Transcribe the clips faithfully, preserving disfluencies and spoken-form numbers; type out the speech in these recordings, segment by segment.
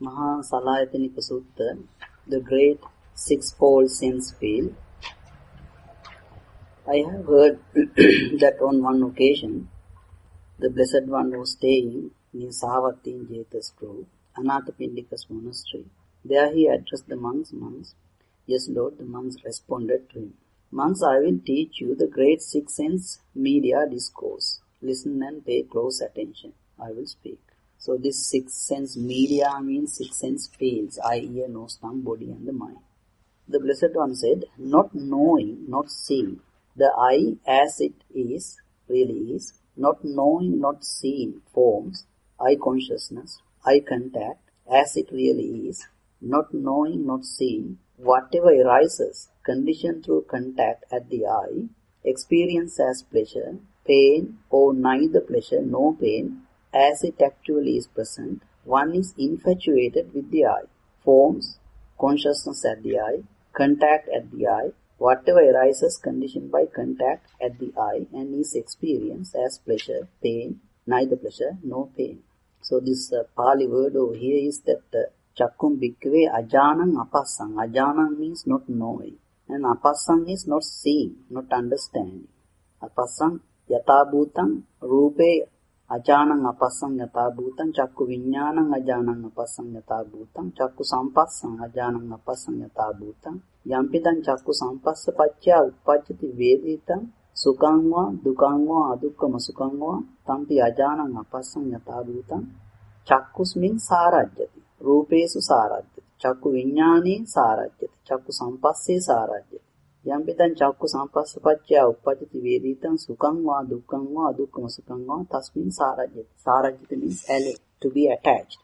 Mahasalayatika Sutta, the great sixfold sense field. I have heard that on one occasion, the Blessed One was staying near Sahavatthi in Jeta's Grove, Anathapindika's monastery. There he addressed the monks, monks. Yes, Lord, the monks responded to him. Monks, I will teach you the great six sense media discourse. Listen and pay close attention. I will speak. So this six sense media means six sense fields, eye, ear, nose, tongue, body and the mind. The Blessed One said, not knowing, not seeing. The eye as it is, really is, not knowing, not seeing forms, eye consciousness, eye contact, as it really is, not knowing, not seeing, whatever arises, conditioned through contact at the eye, experience as pleasure, pain or neither pleasure nor pain, as it actually is present, one is infatuated with the eye, forms, consciousness at the eye, contact at the eye, whatever arises conditioned by contact at the eye and is experienced as pleasure, pain, neither pleasure nor pain. So this uh, Pali word over here is that uh, Chakkum bhikkhave ajanang apassang. Ajanang means not knowing. And apassang is not seeing, not understanding. Apassang yata bhutang rupe ajanang apassang yata bhutang chakku viññānang ajanang apassang yata bhutang chakku sampassang ajanang apassang yata bhutang yampidan chakku sampassa paccaya uppajjati veditam sukangva dukangva adukkama sukangva tampi ajanang apassang yata bhutang chakkus means sarajjati. Rupesu sarajyati. Chakku viññāne sarajyati. Chakku sampasse sarajyati. Yampitan chakku sampassa paccaya uppajjati veditam sukam va dukkam va adukkama sukam va tasmin sarajyati. Sarajyati means alle, to be attached.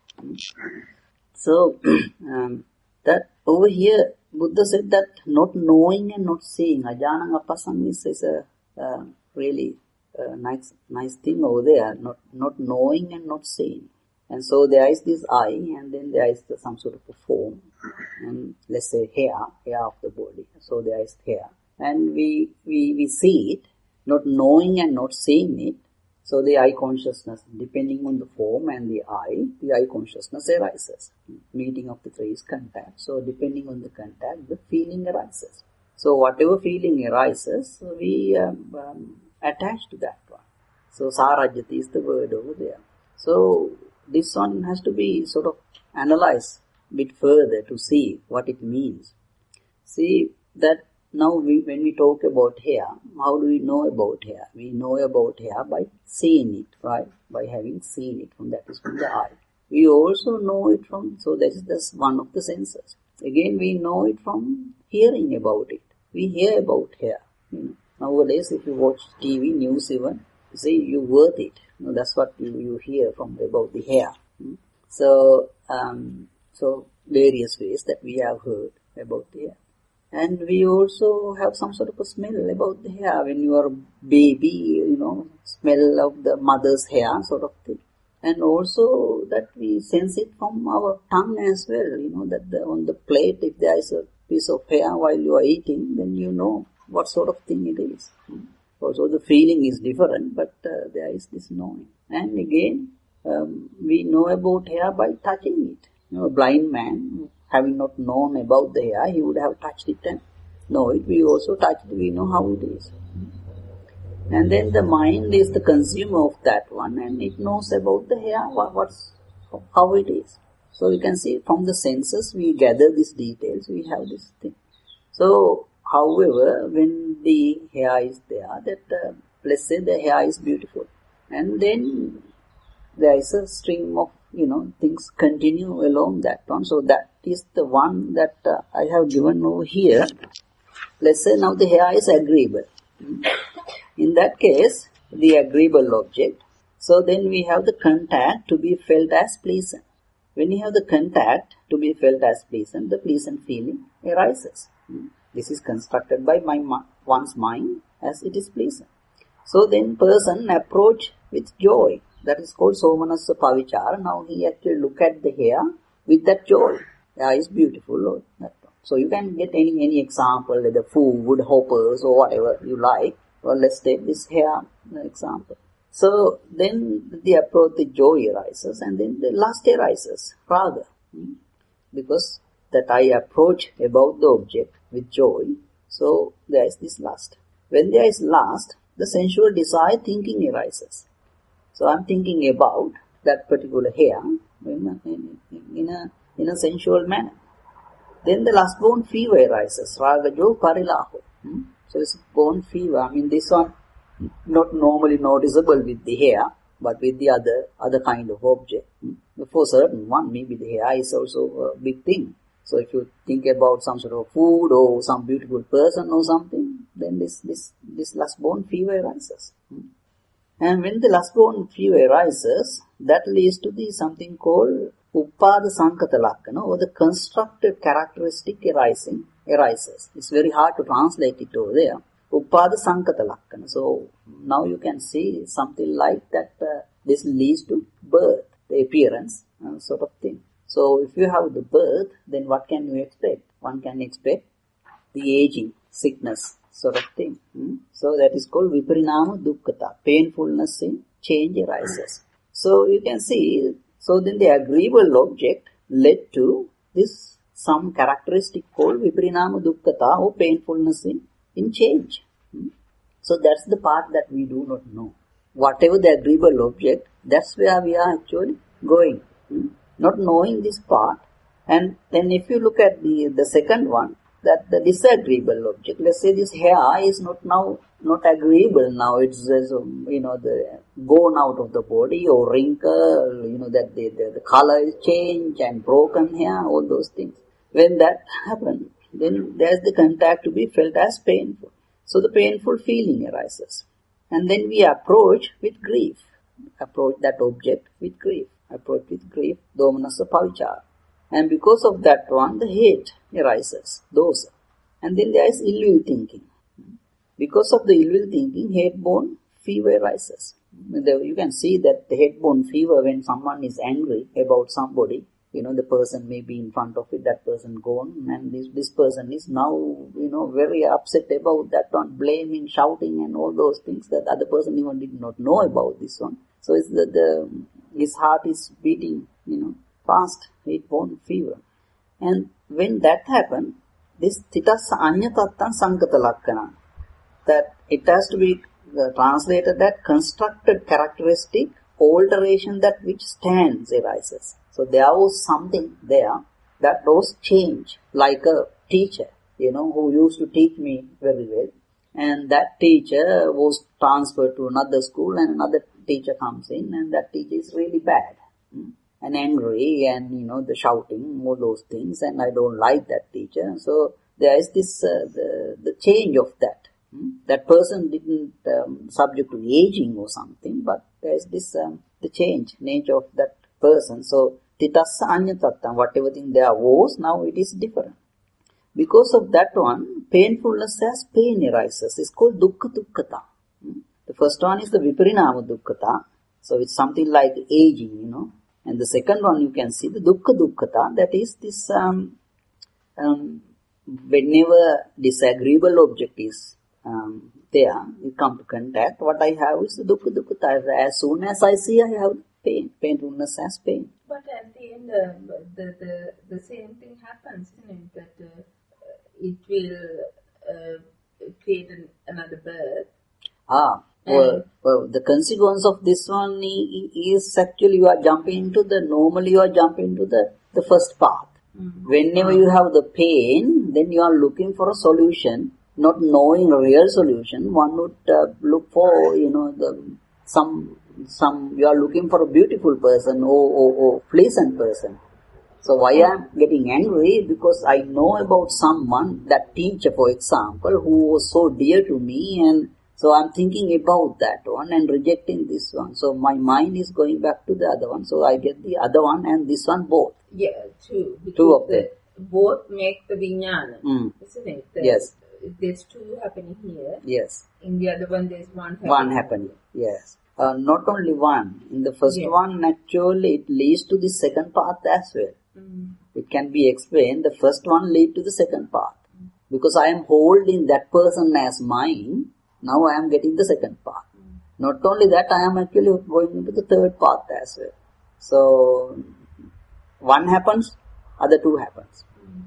So, um, that over here, Buddha said that not knowing and not seeing, ajanang apassang is, is a uh, really uh, nice nice thing over there. Not not knowing and not seeing. And so there is this eye, and then there is the, some sort of a form, and let's say hair, hair of the body. So there is hair, and we we we see it, not knowing and not seeing it. So the eye consciousness, depending on the form and the eye, the eye consciousness arises. Meeting of the three is contact. So depending on the contact, the feeling arises. So whatever feeling arises, we um, um, attach to that one. So sarajyati is the word over there. So this one has to be sort of analyzed a bit further to see what it means. See that now we, when we talk about hair, how do we know about hair? We know about hair by seeing it, right? By having seen it, from that is from the eye. We also know it from, so that is this one of the senses. Again, we know it from hearing about it. We hear about hair. You know, nowadays, if you watch T V, news even, you say you worth it. No, that's what you, you hear from about the hair. Hmm? So, um, so various ways that we have heard about the hair. And we also have some sort of a smell about the hair. When you are a baby, you know, smell of the mother's hair sort of thing. And also that we sense it from our tongue as well. You know, that the, on the plate, if there is a piece of hair while you are eating, then you know what sort of thing it is. Hmm? Also the feeling is different, but uh, there is this knowing. And again, um, we know about hair by touching it. You know, a blind man, having not known about the hair, he would have touched it and know it. We also touch it, we know how it is. And then the mind is the consumer of that one, and it knows about the hair, what, what's, how it is. So you can see from the senses, we gather these details, we have this thing. So, however, when the hair is there, that uh, let's say the hair is beautiful, and then there is a stream of, you know, things continue along that one. So that is the one that uh, I have given over here. Let's say now the hair is agreeable. In that case, the agreeable object. So then we have the contact to be felt as pleasant. When you have the contact to be felt as pleasant, the pleasant feeling arises. This is constructed by my one's mind as it is pleasant. So then person approach with joy. That is called Somanassa Pavichara. Now he actually look at the hair with that joy. Hair is beautiful. So you can get any any example, like the food, hoppers or whatever you like. Well, let's take this hair example. So then the approach, the joy arises, and then the lust arises, raga. Hmm? Because that I approach about the object with joy, so there is this lust. When there is lust, the sensual desire thinking arises. So I am thinking about that particular hair in a, in, in a, in a sensual manner. Then the lust-born fever arises, ragajo parilaho. Hmm? So it's born fever. I mean, this one not normally noticeable with the hair, but with the other other kind of object. Hmm? For certain one, maybe the hair is also a big thing. So if you think about some sort of food or some beautiful person or something, then this this this lust-born fever arises. Hmm? And when the lust-born fever arises, that leads to the something called Uppada Sankata Lakkana, or the constructed characteristic arising arises. It's very hard to translate it over there. Uppada Sankata Lakkana. So now you can see something like that. Uh, this leads to birth, the appearance, uh, sort of thing. So if you have the birth, then what can you expect? One can expect the aging, sickness, sort of thing. Hmm? So that is called Viparinama Dukkhata. Painfulness in change arises. So you can see, so then the agreeable object led to this some characteristic called Viparinama Dukkhata, or painfulness in, in change. Hmm? So that's the part that we do not know. Whatever the agreeable object, that's where we are actually going. Hmm? Not knowing this part. And then if you look at the, the second one, that the disagreeable object, let's say this hair is not now, not agreeable now, it's just, um, you know, the gone out of the body or wrinkle, you know, that the, the, the color is changed and broken hair, all those things. When that happens, then there's the contact to be felt as painful. So the painful feeling arises. And then we approach with grief, approach that object with grief, approach with grief, domanassa pavichara. And because of that one, the hate arises, dosa. And then there is ill will thinking. Because of the ill will thinking, hate-born fever arises. You can see that the hate-born fever, when someone is angry about somebody, you know, the person may be in front of it, that person gone, and this, this person is now, you know, very upset about that one, blaming, shouting and all those things that the other person even did not know about this one. So it's the, the his heart is beating, you know, fast, hate-born fever. And when that happens, this thitassa anyatatta sankata lakkana, that it has to be uh, translated that constructed characteristic, alteration that which stands arises. So there was something there that was changed, like a teacher, you know, who used to teach me very well. And that teacher was transferred to another school, and another teacher comes in, and that teacher is really bad. Hmm? And angry, and you know, the shouting, all those things, and I don't like that teacher. So there is this uh, the the change of that. Hmm? That person didn't um, subject to aging or something, but there is this um, the change nature of that person. So titassa anyatatta, whatever thing there was, now it is different. Because of that one, painfulness as pain arises. It's called dukkha dukkhata. Hmm? The first one is the viparinama dukkhata. So it's something like aging, you know. And the second one, you can see the dukkha dukkhata, that is this, um, um, whenever disagreeable object is um, there, you come to contact, what I have is the dukkha dukkhata. As soon as I see, I have pain, painfulness as pain. But at the end, uh, the, the the same thing happens, isn't it? That uh, it will uh, create an, another birth. Ah. Well, well, the consequence of this one is actually you are jumping into the, normally you are jumping into the, the first path. Mm-hmm. Whenever you have the pain, then you are looking for a solution, not knowing a real solution. One would uh, look for, you know, the some, some, you are looking for a beautiful person or, or, or pleasant person. So why I am getting angry? Because I know about someone, that teacher for example, who was so dear to me, and so I'm thinking about that one and rejecting this one. So my mind is going back to the other one. So I get the other one and this one both. Yeah, two. Two of them. Both make the vijnana, mm. isn't it? The, yes. There's two happening here. Yes. In the other one, there's one happening. One happening, yes. Uh, not only one. In the first yeah. one, actually, it leads to the second path as well. Mm. It can be explained. The first one leads to the second path. Mm. Because I am holding that person as mine. Now I am getting the second path. Mm. Not only that, I am actually going into the third path as well. So, one happens, other two happens.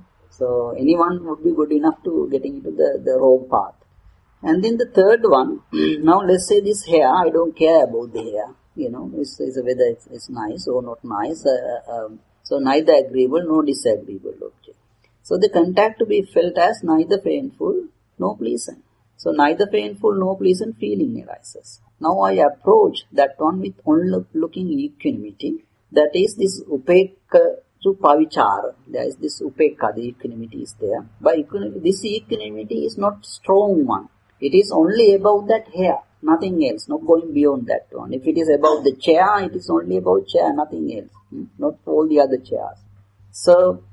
So anyone would be good enough to getting into the, the wrong path. And then the third one, now let's say this hair, I don't care about the hair, you know, it's, it's whether it's, it's nice or not nice. Uh, um, so neither agreeable nor disagreeable object. So the contact to be felt as neither painful nor pleasant. So neither painful nor pleasant feeling arises. Now I approach that one with only looking equanimity. That is this upekka to pavichara. There is this upekka, the equanimity is there. But this equanimity is not strong one. It is only about that hair, nothing else, not going beyond that one. If it is about the chair, it is only about chair, nothing else, hmm? Not all the other chairs. So,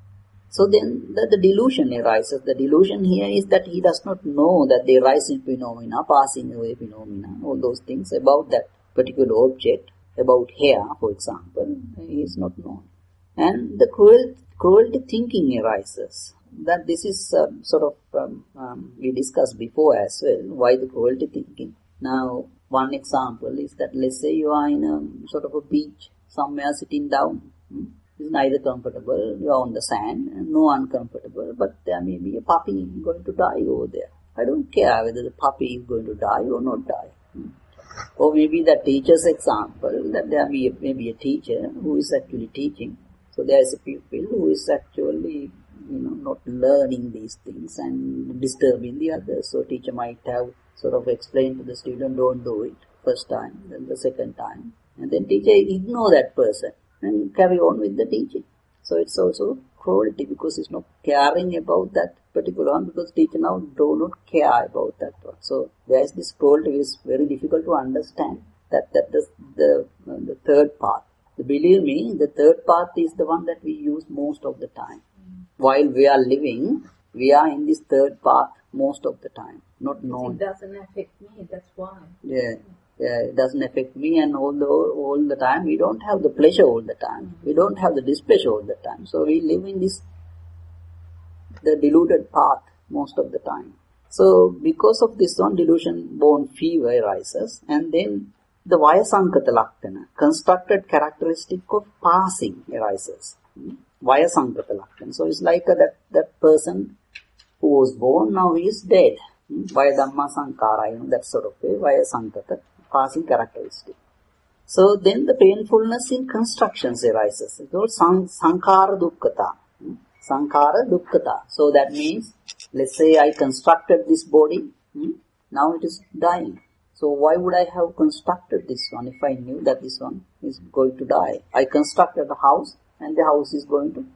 so then the, the delusion arises. The delusion here is that he does not know that the rising phenomena, passing away phenomena, all those things about that particular object, about hair, for example, he is not known. And the cruel, cruelty thinking arises. That this is uh, sort of, um, um, we discussed before as well, why the cruelty thinking. Now, one example is that let's say you are in a sort of a beach, somewhere sitting down. Hmm? It's neither comfortable, you are on the sand, and no uncomfortable, but there may be a puppy going to die over there. I don't care whether the puppy is going to die or not die. Hmm? Or maybe the teacher's example, that there may be, maybe a teacher who is actually teaching. So there is a pupil who is actually, you know, not learning these things and disturbing the others. So teacher might have sort of explained to the student, don't do it first time, then the second time. And then teacher ignore that person and carry on with the teaching. So it's also cruelty because it's not caring about that particular one, because teacher now do not care about that one. So there is this cruelty which is very difficult to understand. That that the the, the third path. Believe me, the third path is the one that we use most of the time. Mm. While we are living, we are in this third path most of the time, not known. It doesn't affect me, that's why. Yeah, yeah, it doesn't affect me, and although all the time, we don't have the pleasure all the time. Mm-hmm. We don't have the displeasure all the time. So we live in this, the deluded path most of the time. So because of this one, delusion-born fever arises, and then the Vayasankata Lakkhana, constructed characteristic of passing, arises. Vayasankata Lakkhana. So it's like a, that, that person who was born, now he is dead. Vayadhamma Sankara, you know, that sort of way, Vayasankata, passing characteristic. So then the painfulness in constructions arises. It's called Sankara Dukkhata. Sankara Dukkhata. So that means, let's say I constructed this body, now it is dying. So why would I have constructed this one if I knew that this one is going to die? I constructed a house and the house is going to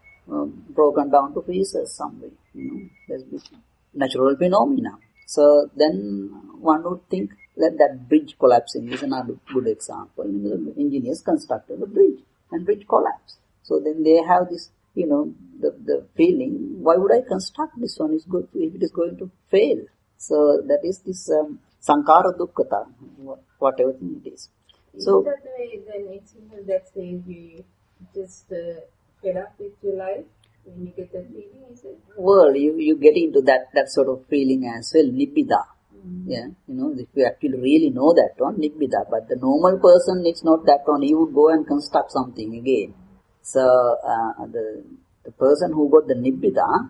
um, broken down to pieces some way. You know, there's natural phenomena. So then one would think that that bridge collapsing is another good example. You know, the engineers constructed a bridge and bridge collapsed. So then they have this, you know, the, the feeling, why would I construct this one is good if it is going to fail? So that is this um, Sankara Dukkhata, whatever thing it is. So is that the way then it's in that stage you just uh, fed up with your life when you get that feeling, is it? Well, you, you get into that, that sort of feeling as well, nibbida. Mm-hmm. Yeah, you know, if you actually really know that one, nibbida. But the normal person, it's not that one. He would go and construct something again. So, uh, the, the person who got the nibbida,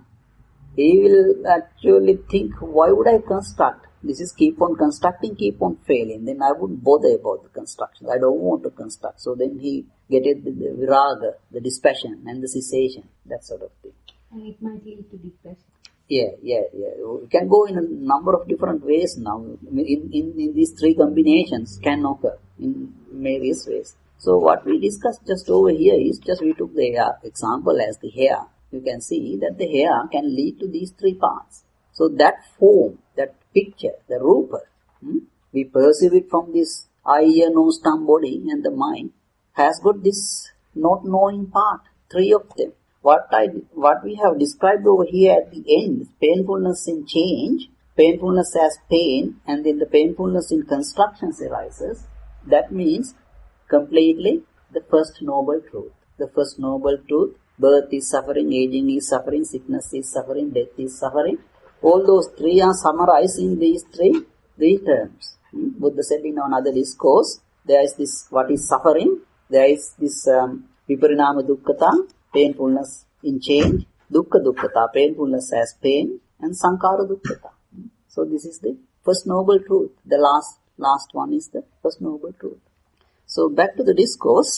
he will actually think, why would I construct? This is keep on constructing, keep on failing. Then I wouldn't bother about the construction. I don't want to construct. So then he get it, the, the viraga, the dispassion and the cessation, that sort of thing. And it might lead to depression. Yeah, yeah, yeah. It can go in a number of different ways now. In, in, in these three combinations can occur in various ways. So what we discussed just over here is just we took the uh, example as the hair. You can see that the hair can lead to these three parts. So that form, that picture, the rupa, hmm, we perceive it from this eye, ear, nose, tongue, body and the mind has got this not knowing part, three of them. What I, what we have described over here at the end, painfulness in change, painfulness as pain, and then the painfulness in constructions arises. That means completely the first noble truth. The first noble truth, birth is suffering, aging is suffering, sickness is suffering, death is suffering. All those three are summarized in these three, three terms. Hmm? Buddha said in another discourse, there is this, what is suffering, there is this um, Viparinama Dukkhata, painfulness in change. Dukkha Dukkhata, painfulness as pain. And Sankhara Dukkhata. So this is the first noble truth. The last, last one is the first noble truth. So back to the discourse.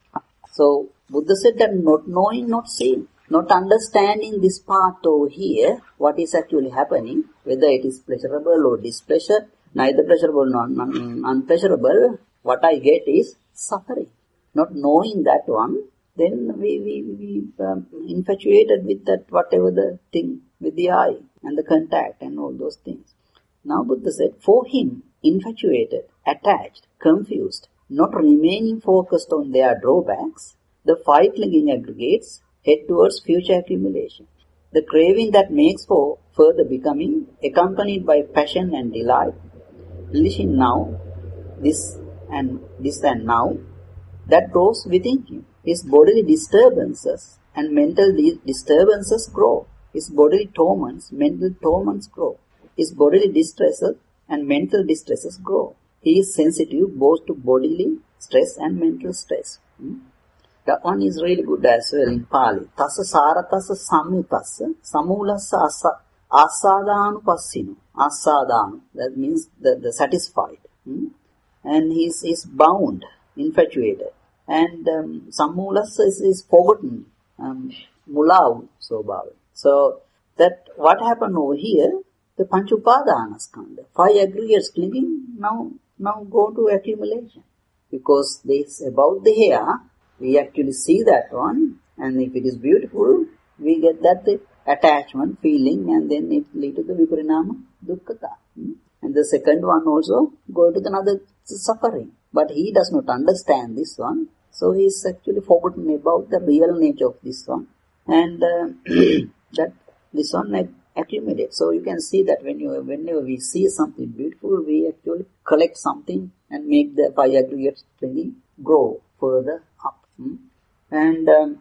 So Buddha said that not knowing, not seeing, not understanding this part over here, what is actually happening, whether it is pleasurable or displeasure, neither pleasurable nor unpleasurable, what I get is suffering. Not knowing that one, then we, we, we um, infatuated with that whatever the thing, with the eye and the contact and all those things. Now Buddha said, for him, infatuated, attached, confused, not remaining focused on their drawbacks, the five clinging aggregates head towards future accumulation. The craving that makes for further becoming, accompanied by passion and delight, relishing now, this and this and now, that grows within him. His bodily disturbances and mental disturbances grow. His bodily torments, mental torments grow. His bodily distresses and mental distresses grow. He is sensitive both to bodily stress and mental stress. Hmm? That one is really good as well in Pali. Tassa saratassa samyutassa samulassa asa asadanu passinu. Asadanu. That means the, the satisfied. Hmm? And he is, is bound, infatuated. And um, samulassa is, is forgotten. Um, mulav sobhava. So that what happened over here, the Panchupadanaskanda, five aggregates clinging, now now go to accumulation. Because this about the hair, we actually see that one, and if it is beautiful, we get that the attachment, feeling, and then it leads to the Viparinama Dukkhata. Hmm? And the second one also go to another suffering. But he does not understand this one, so he is actually forgotten about the real nature of this one. And uh, that this one accumulates. So you can see that when you, whenever we see something beautiful, we actually collect something and make the five aggregates clinging grow further up. Hmm? And um,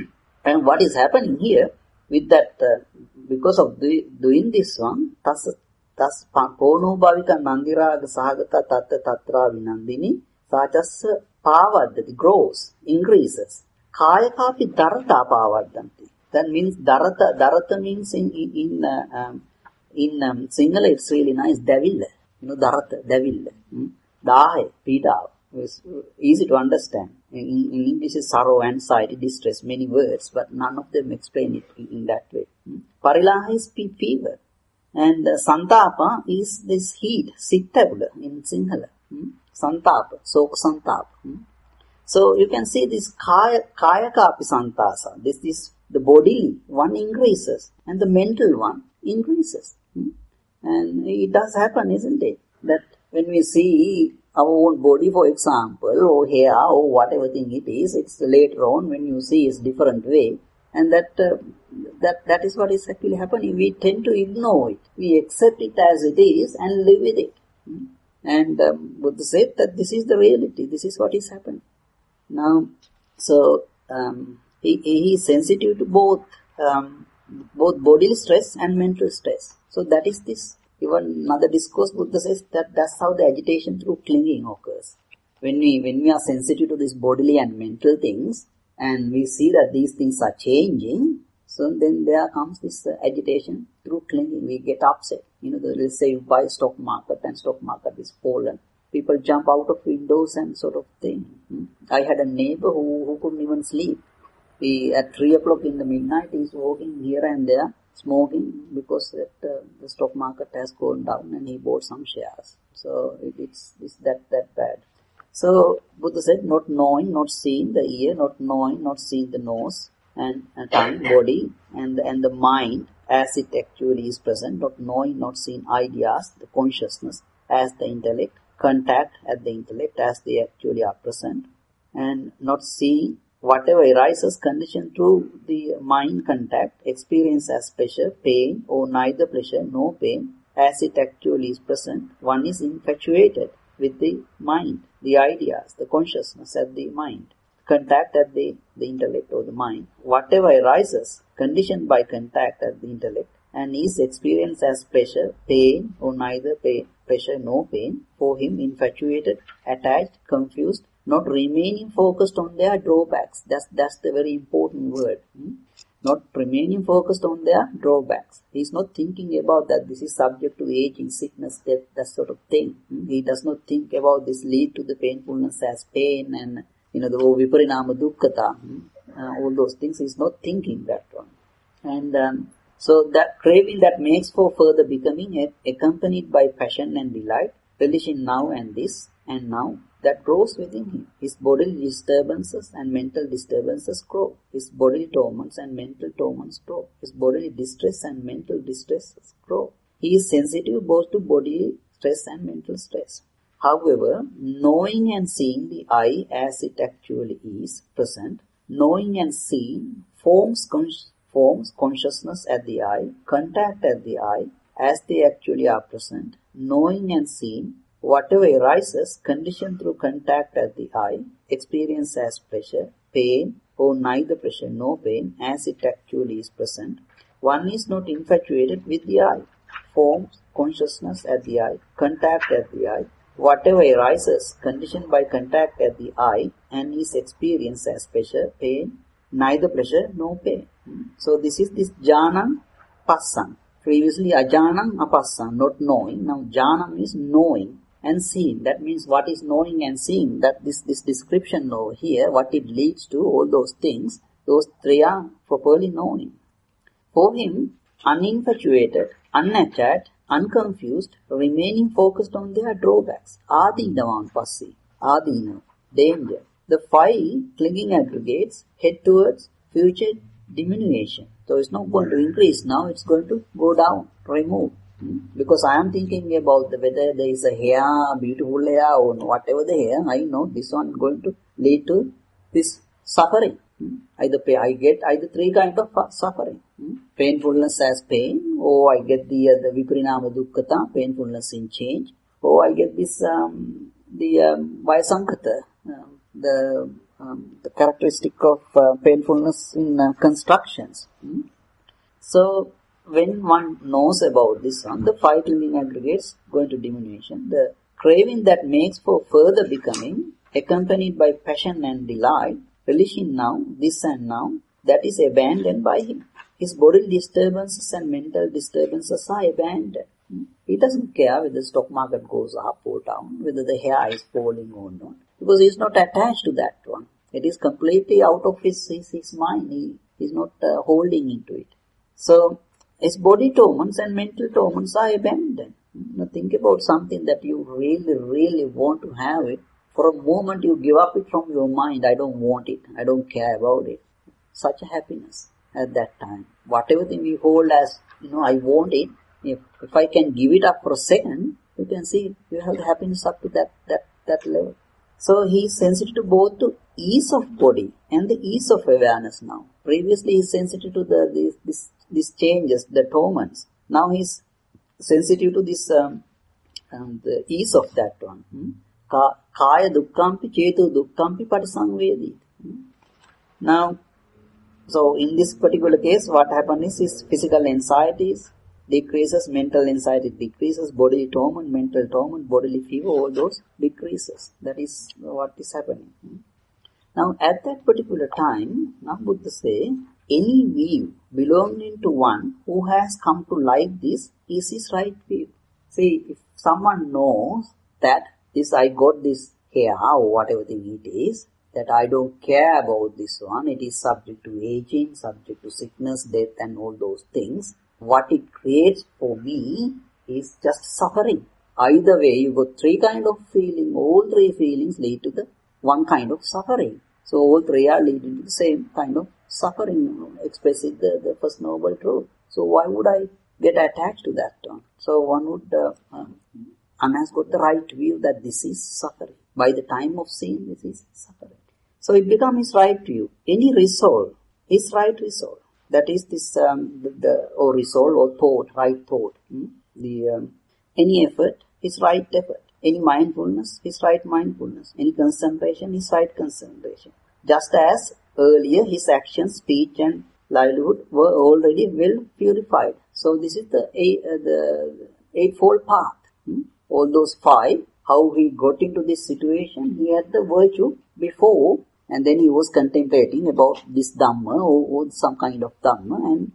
and what is happening here with that, uh, because of the, doing this one, tas tas pono bhavika nandiraga sahagata tatta tatra vinandini sachassa pavaddati, grows, increases. Kayakapi darata pavaddanti. That means darata. Darata means in in in, uh, um, in um, Sinhala it's really nice. Devilla, you know, darata, devilla. Hmm? Dahe, pida. It's easy to understand. In, in English is sorrow, anxiety, distress, many words, but none of them explain it in, in that way. Hmm? Parilaha is fever, and uh, santapa is this heat, sittavula in Sinhala. Hmm? Santapa, sok santapa. Hmm? So you can see this kaya kayakapi santasa. This is the bodily one increases and the mental one increases. Hmm? And it does happen, isn't it? That when we see our own body, for example, or hair, or whatever thing it is, it's later on when you see it's different way. And that uh, that that is what is actually happening. We tend to ignore it. We accept it as it is and live with it. Hmm? And um, Buddha said that this is the reality. This is what is happening. Now, so um, he, he is sensitive to both um, both bodily stress and mental stress. So that is this. Even another discourse, Buddha says that that's how the agitation through clinging occurs. When we when we are sensitive to these bodily and mental things, and we see that these things are changing, so then there comes this uh, agitation through clinging. We get upset. You know, let's say you buy stock market and stock market is fallen. People jump out of windows and sort of thing. Hmm? I had a neighbor who, who couldn't even sleep. He, at three o'clock in the midnight, he's walking here and there, smoking, because that, uh, the stock market has gone down and he bought some shares. So it, it's, it's that, that bad. So Buddha said, not knowing, not seeing the ear, not knowing, not seeing the nose and, and tongue, body, and, and the mind as it actually is present, not knowing, not seeing ideas, the consciousness as the intellect, contact at the intellect as they actually are present, and not seeing whatever arises conditioned through the mind contact, experience as pleasure, pain, or neither pleasure nor pain as it actually is present. One is infatuated with the mind, the ideas, the consciousness at the mind, contact at the, the intellect or the mind. Whatever arises conditioned by contact at the intellect and is experienced as pleasure, pain, or neither pain, pleasure nor pain, for him infatuated, attached, confused, not remaining focused on their drawbacks. That's, that's the very important word. Hmm? Not remaining focused on their drawbacks. He's not thinking about that this is subject to aging, sickness, death, that sort of thing. Hmm? He does not think about this lead to the painfulness as pain and, you know, the viparinama dukkhata. Hmm? Uh, all those things. He's not thinking that one. And um, so that craving that makes for further becoming, accompanied by passion and delight, relishing now and this and now, that grows within him. His bodily disturbances and mental disturbances grow. His bodily torments and mental torments grow. His bodily distress and mental distresses grow. He is sensitive both to bodily stress and mental stress. However, knowing and seeing the I as it actually is present, knowing and seeing forms, con- forms consciousness at the I, contact at the I, as they actually are present, knowing and seeing whatever arises, conditioned through contact at the I, experience as pleasure, pain, or neither pleasure nor pain, as it actually is present. One is not infatuated with the I. Forms, consciousness at the I, contact at the I, whatever arises, conditioned by contact at the I, and is experienced as pleasure, pain, neither pleasure nor pain. So this is this jnanam passam. Previously ajanam apassam, not knowing. Now jnanam is knowing and seeing. That means what is knowing and seeing, that this, this description over here, what it leads to, all those things, those three are properly knowing. For him, uninfatuated, unattached, unconfused, remaining focused on their drawbacks, adinavan passi, adina, danger. The five clinging aggregates head towards future diminution. So it's not going to increase now, it's going to go down, remove. Hmm? Because I am thinking about the, whether there is a hair, beautiful hair, or whatever the hair, I know this one is going to lead to this suffering. Hmm? Either pay, I get either three kind of suffering. Hmm? Painfulness as pain, or I get the, uh, the viparinama dukkhata, painfulness in change, or I get this, um, the um, vayasankata, uh, the, um, the characteristic of uh, painfulness in uh, constructions. Hmm? So, when one knows about this one, the five clinging aggregates go into diminution. The craving that makes for further becoming, accompanied by passion and delight, relishing now, this and now, that is abandoned by him. His bodily disturbances and mental disturbances are abandoned. He doesn't care whether the stock market goes up or down, whether the hair is falling or not, because he is not attached to that one. It is completely out of his, his, his mind. He is not uh, holding into it. So, his body torments and mental torments are abandoned. Now think about something that you really, really want to have it. For a moment you give up it from your mind. I don't want it. I don't care about it. Such a happiness at that time. Whatever thing we hold as, you know, I want it. If, if I can give it up for a second, you can see you have the happiness up to that, that, that level. So he is sensitive to both to ease of body and the ease of awareness now. Previously he is sensitive to the, this, this these changes, the torments. Now he is sensitive to this, um, um, the ease of that one. Hmm? Ka, kaya dukkhampi, chetu dukkhampi, patisangvedi. Hmm? Now, so in this particular case, what happens is, is physical anxieties decreases, mental anxiety decreases, bodily torment, mental torment, bodily fever, all those decreases. That is what is happening. Hmm? Now, at that particular time, now Buddha say, any view belonging to one who has come to like this is his right view. See, if someone knows that this I got this hair or whatever thing it is, that I don't care about this one, it is subject to aging, subject to sickness, death and all those things, what it creates for me is just suffering. Either way, you got three kind of feeling, all three feelings lead to the one kind of suffering. So all three are leading to the same kind of suffering, expressing the, the First Noble Truth. So why would I get attached to that one? So one would, uh, um, one has got the right view that this is suffering. By the time of seeing, this is suffering. So it becomes his right view. Any resolve, his right resolve. That is this, um, the, the or resolve or thought, right thought. Hmm? The um, any effort, his right effort. Any mindfulness, his right mindfulness. Any concentration, his right concentration. Just as earlier his actions, speech and livelihood were already well purified. So this is the, uh, the eightfold path. Hmm? All those five how he got into this situation. He had the virtue before, and then he was contemplating about this Dhamma or, or some kind of Dhamma, and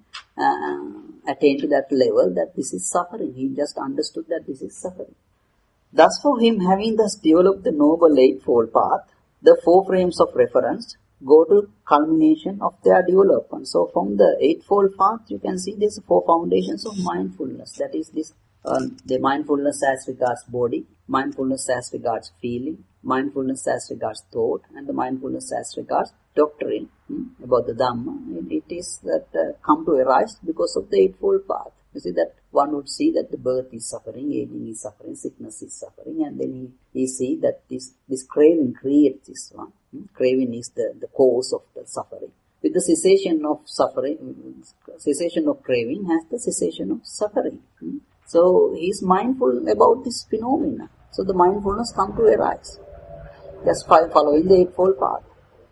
uh, attained to that level that this is suffering. He just understood that this is suffering. Thus for him, having thus developed the Noble Eightfold Path, the four frames of reference go to culmination of their development. So from the Eightfold Path, you can see these four foundations of mindfulness. That is this, uh, the mindfulness as regards body, mindfulness as regards feeling, mindfulness as regards thought, and the mindfulness as regards doctrine hmm, about the Dhamma. It is that uh, come to arise because of the Eightfold Path. You see that one would see that the birth is suffering, aging is suffering, sickness is suffering, and then he, he see that this, this craving creates this one. Hmm? Craving is the, the cause of the suffering. With the cessation of suffering, cessation of craving has the cessation of suffering. Hmm? So he is mindful about this phenomena. So the mindfulness come to arise. Just following the Eightfold Path.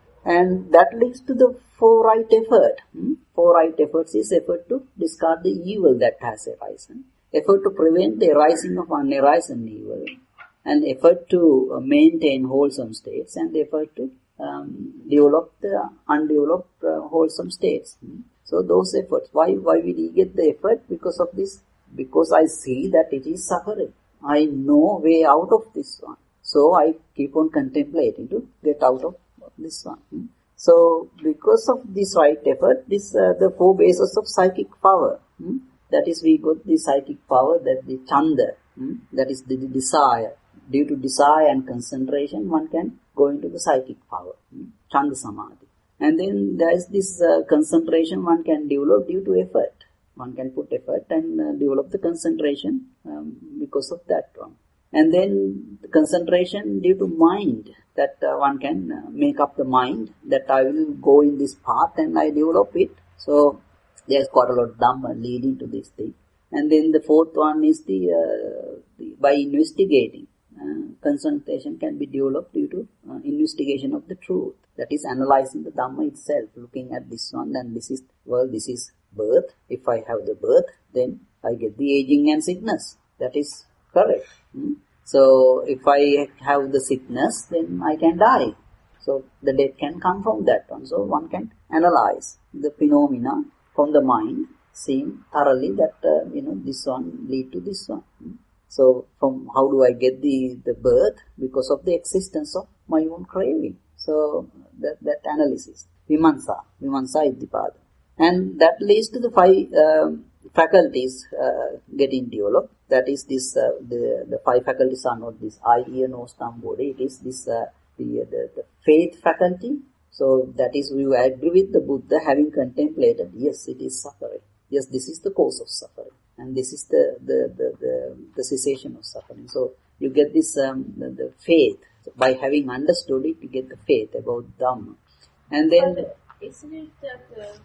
And that leads to the four right effort. Hmm? Four right efforts is effort to discard the evil that has arisen, effort to prevent the arising of unarisen evil, and effort to maintain wholesome states, and effort to um, develop the undeveloped uh, wholesome states. Hmm? So those efforts, why why will we get the effort? Because of this, because I see that it is suffering. I know way out of this one. So I keep on contemplating to get out of this one. Hmm? So, because of this right effort, this uh, the four bases of psychic power. Hmm? That is, we got the psychic power, that the chanda, hmm? that is the, the desire. Due to desire and concentration, one can go into the psychic power, hmm? chanda samadhi. And then there is this uh, concentration one can develop due to effort. One can put effort and uh, develop the concentration um, because of that one. And then the concentration due to mind, that uh, one can uh, make up the mind that I will go in this path and I develop it. So there's quite a lot of Dhamma leading to this thing. And then the fourth one is the, uh, the by investigating. Uh, concentration can be developed due to uh, investigation of the truth. That is analyzing the Dhamma itself, looking at this one, and this is, well, this is birth. If I have the birth, then I get the aging and sickness. That is correct. Hmm? So, if I have the sickness, then I can die. So, the death can come from that one. So, one can analyze the phenomena from the mind, seeing thoroughly that, uh, you know, this one lead to this one. So, from how do I get the, the birth? Because of the existence of my own craving. So, that, that analysis. Vimansa. Vimansa Iddipada. And that leads to the five um, faculties uh, getting developed. That is this, uh, the, the five faculties are not this eye, ear, nose, tongue, body. It is this, uh, the, the, the faith faculty. So that is, we agree with the Buddha having contemplated, yes, it is suffering. Yes, this is the cause of suffering. And this is the, the, the, the, the cessation of suffering. So you get this, um, the, the faith. So by having understood it, you get the faith about Dhamma. And then... But isn't it that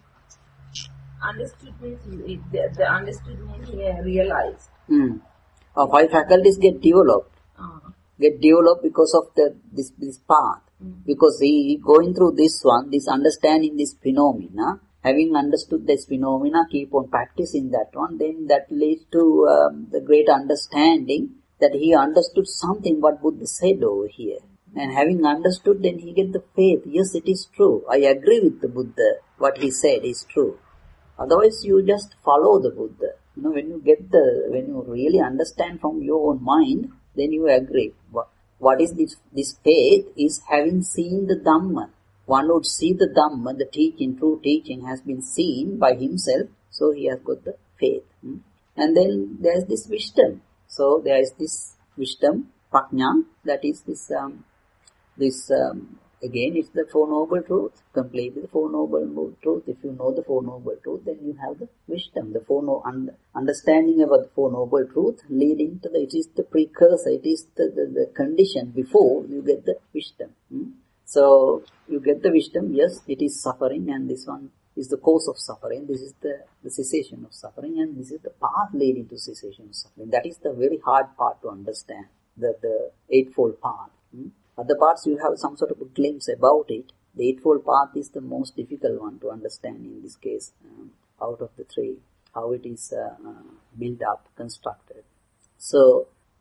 uh, understood means, it, the, the understood means here realized? Hmm. Uh, five faculties get developed. Uh, Get developed because of the this this path. Mm. Because he going through this one, this understanding this phenomena, having understood this phenomena, keep on practicing that one, then that leads to um, the great understanding that he understood something what Buddha said over here. And having understood, then he get the faith. Yes, it is true. I agree with the Buddha. What he said is true. Otherwise, you just follow the Buddha. You know, when you get the, when you really understand from your own mind, then you agree. What, what is this? This faith is having seen the Dhamma. One would see the Dhamma, the teaching, true teaching has been seen by himself, so he has got the faith. Hmm? And then there is this wisdom. So there is this wisdom, prajna, that is this, um, this, um, again, it's the Four Noble Truths, completely the Four Noble Truths. If you know the Four Noble Truths, then you have the wisdom, the Four no, un, understanding about the Four Noble Truths leading to the, it is the precursor, it is the, the, the condition before you get the wisdom. Hmm? So, you get the wisdom, yes, it is suffering, and this one is the cause of suffering, this is the, the cessation of suffering, and this is the path leading to cessation of suffering. That is the very hard part to understand, the, the Eightfold Path. Hmm? Other parts you have some sort of a glimpse about it. The Eightfold Path is the most difficult one to understand in this case, um, out of the three, how it is uh, uh, built up, constructed. So,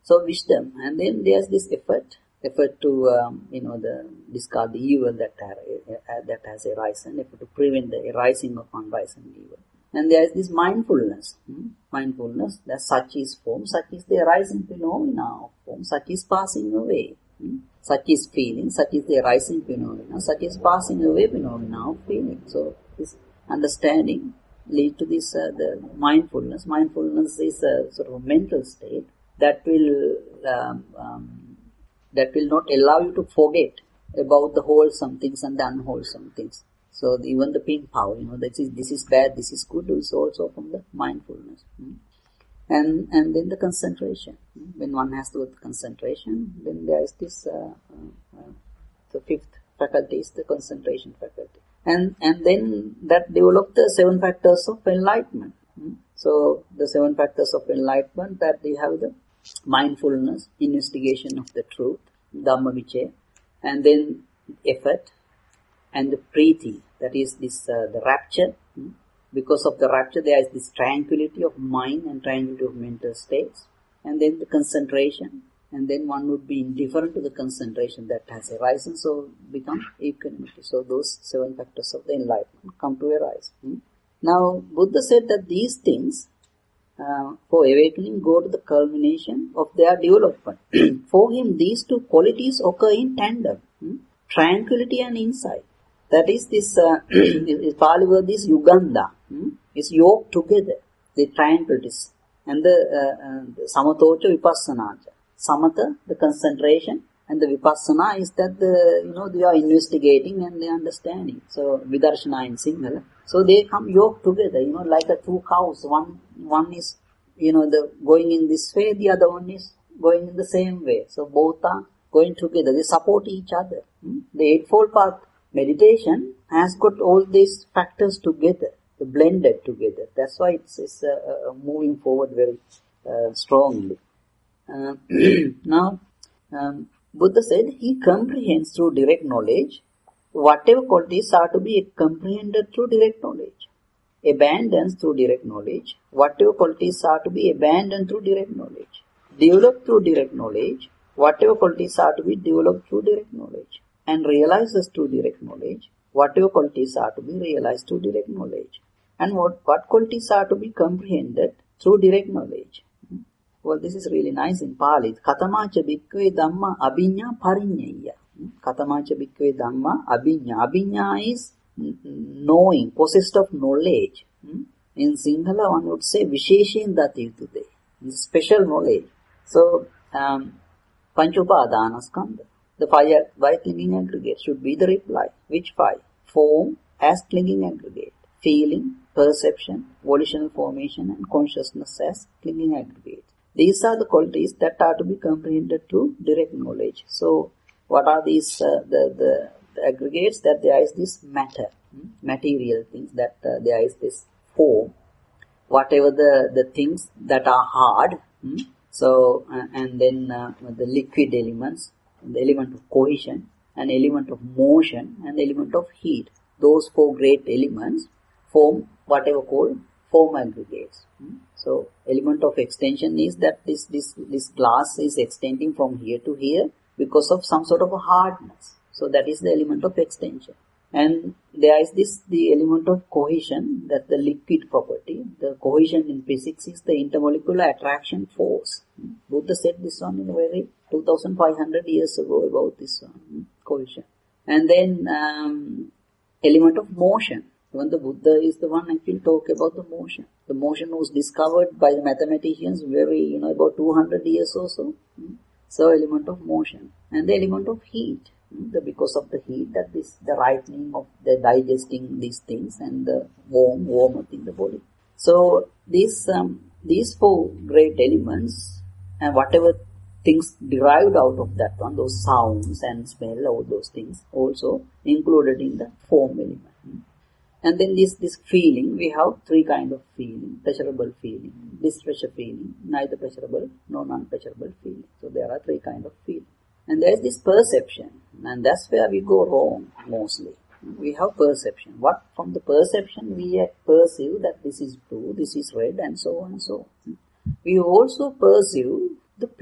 So wisdom, and then there's this effort, effort to, um, you know, the discard the evil that, uh, that has arisen, effort to prevent the arising of unrising evil. And there is this mindfulness, hmm? mindfulness that such is form, such is the arising phenomena of form, such is passing away. Hmm? Such is feeling, such is the arising phenomena, such is passing away phenomena of feeling. So this understanding leads to this, uh, the mindfulness. Mindfulness is a sort of mental state that will, um, um, that will not allow you to forget about the wholesome things and the unwholesome things. So the, even the pin power, you know, this is, this is bad, this is good, is also from the mindfulness. Hmm? And and then the concentration. When one has the concentration, then there is this, uh, uh, uh, the fifth faculty is the concentration faculty. And and then that develop the seven factors of enlightenment. Hmm? So the seven factors of enlightenment, that they have the mindfulness, investigation of the truth, Dhamma Vicaya, and then effort, and the priti, that is this, uh, the rapture. Hmm? Because of the rapture, there is this tranquility of mind and tranquility of mental states. And then the concentration. And then one would be indifferent to the concentration that has arisen, so become equanimity. So those seven factors of the enlightenment come to arise. Hmm? Now, Buddha said that these things, uh, for awakening, go to the culmination of their development. For him, these two qualities occur in tandem. Hmm? Tranquility and insight. That is this, uh, is Pali word is Yuganda. Hmm? It's yoked together, the tranquilities. And the, uh, uh, the Samatocha Vipassanacha. Samatha, the concentration, and the Vipassana is that the, you know, they are investigating and they are understanding. So, Vidarshana in Sinhala. So they come yoked together, you know, like a two cows. One, one is, you know, the going in this way, the other one is going in the same way. So both are going together. They support each other. Hmm? The Eightfold Path meditation has got all these factors together, blended together. That's why it's, it's uh, uh, moving forward very uh, strongly. Uh, now, um, Buddha said he comprehends through direct knowledge whatever qualities are to be comprehended through direct knowledge. Abandons through direct knowledge whatever qualities are to be abandoned through direct knowledge. Developed through direct knowledge whatever qualities are to be developed through direct knowledge. And realizes through direct knowledge whatever qualities are to be realized through direct knowledge. And what, what qualities are to be comprehended through direct knowledge. Well, this is really nice in Pali. Katamacha bhikkhave dhamma abhinya parinyaya. Katamacha bhikkhave dhamma abhinya. Abhinya is knowing, possessed of knowledge. In Sinhala one would say visheshen datiyutude. Special knowledge. So, um, Panchupadanaskandha. The five, five clinging aggregates should be the reply. Which five? Form as clinging aggregate. Feeling, perception, volitional formation and consciousness as clinging aggregate. These are the qualities that are to be comprehended through direct knowledge. So, what are these, uh, the, the, the aggregates? That there is this matter, hmm? material things, that uh, there is this form, whatever the, the things that are hard, hmm? so, uh, and then uh, the liquid elements, the element of cohesion, an element of motion, and the element of heat. Those four great elements form whatever called form aggregates. Hmm? So, element of extension is that this, this, this glass is extending from here to here because of some sort of a hardness. So, that is the element of extension. And there is this, the element of cohesion, that the liquid property. The cohesion in physics is the intermolecular attraction force. Hmm? Buddha said this one in a very two thousand five hundred years ago about this one, hmm? cohesion. And then, um, element of motion. Even the Buddha is the one actually talk about the motion. The motion was discovered by the mathematicians very, you know, about two hundred years or so. Hmm? So, element of motion. And the element of heat. Hmm? The, because of the heat, that is the ripening of the digesting these things and the warm, warmth in the body. So, these, um, these four great elements and whatever things derived out of that one, those sounds and smell, all those things also included in the form element. Hmm? And then this, this feeling, we have three kind of feeling. Pleasurable feeling, displeasure feeling, neither pleasurable nor non-pleasurable feeling. So there are three kind of feeling. And there is this perception, and that's where we go wrong mostly. We have perception. What from the perception we perceive that this is blue, this is red, and so on and so on. We also perceive the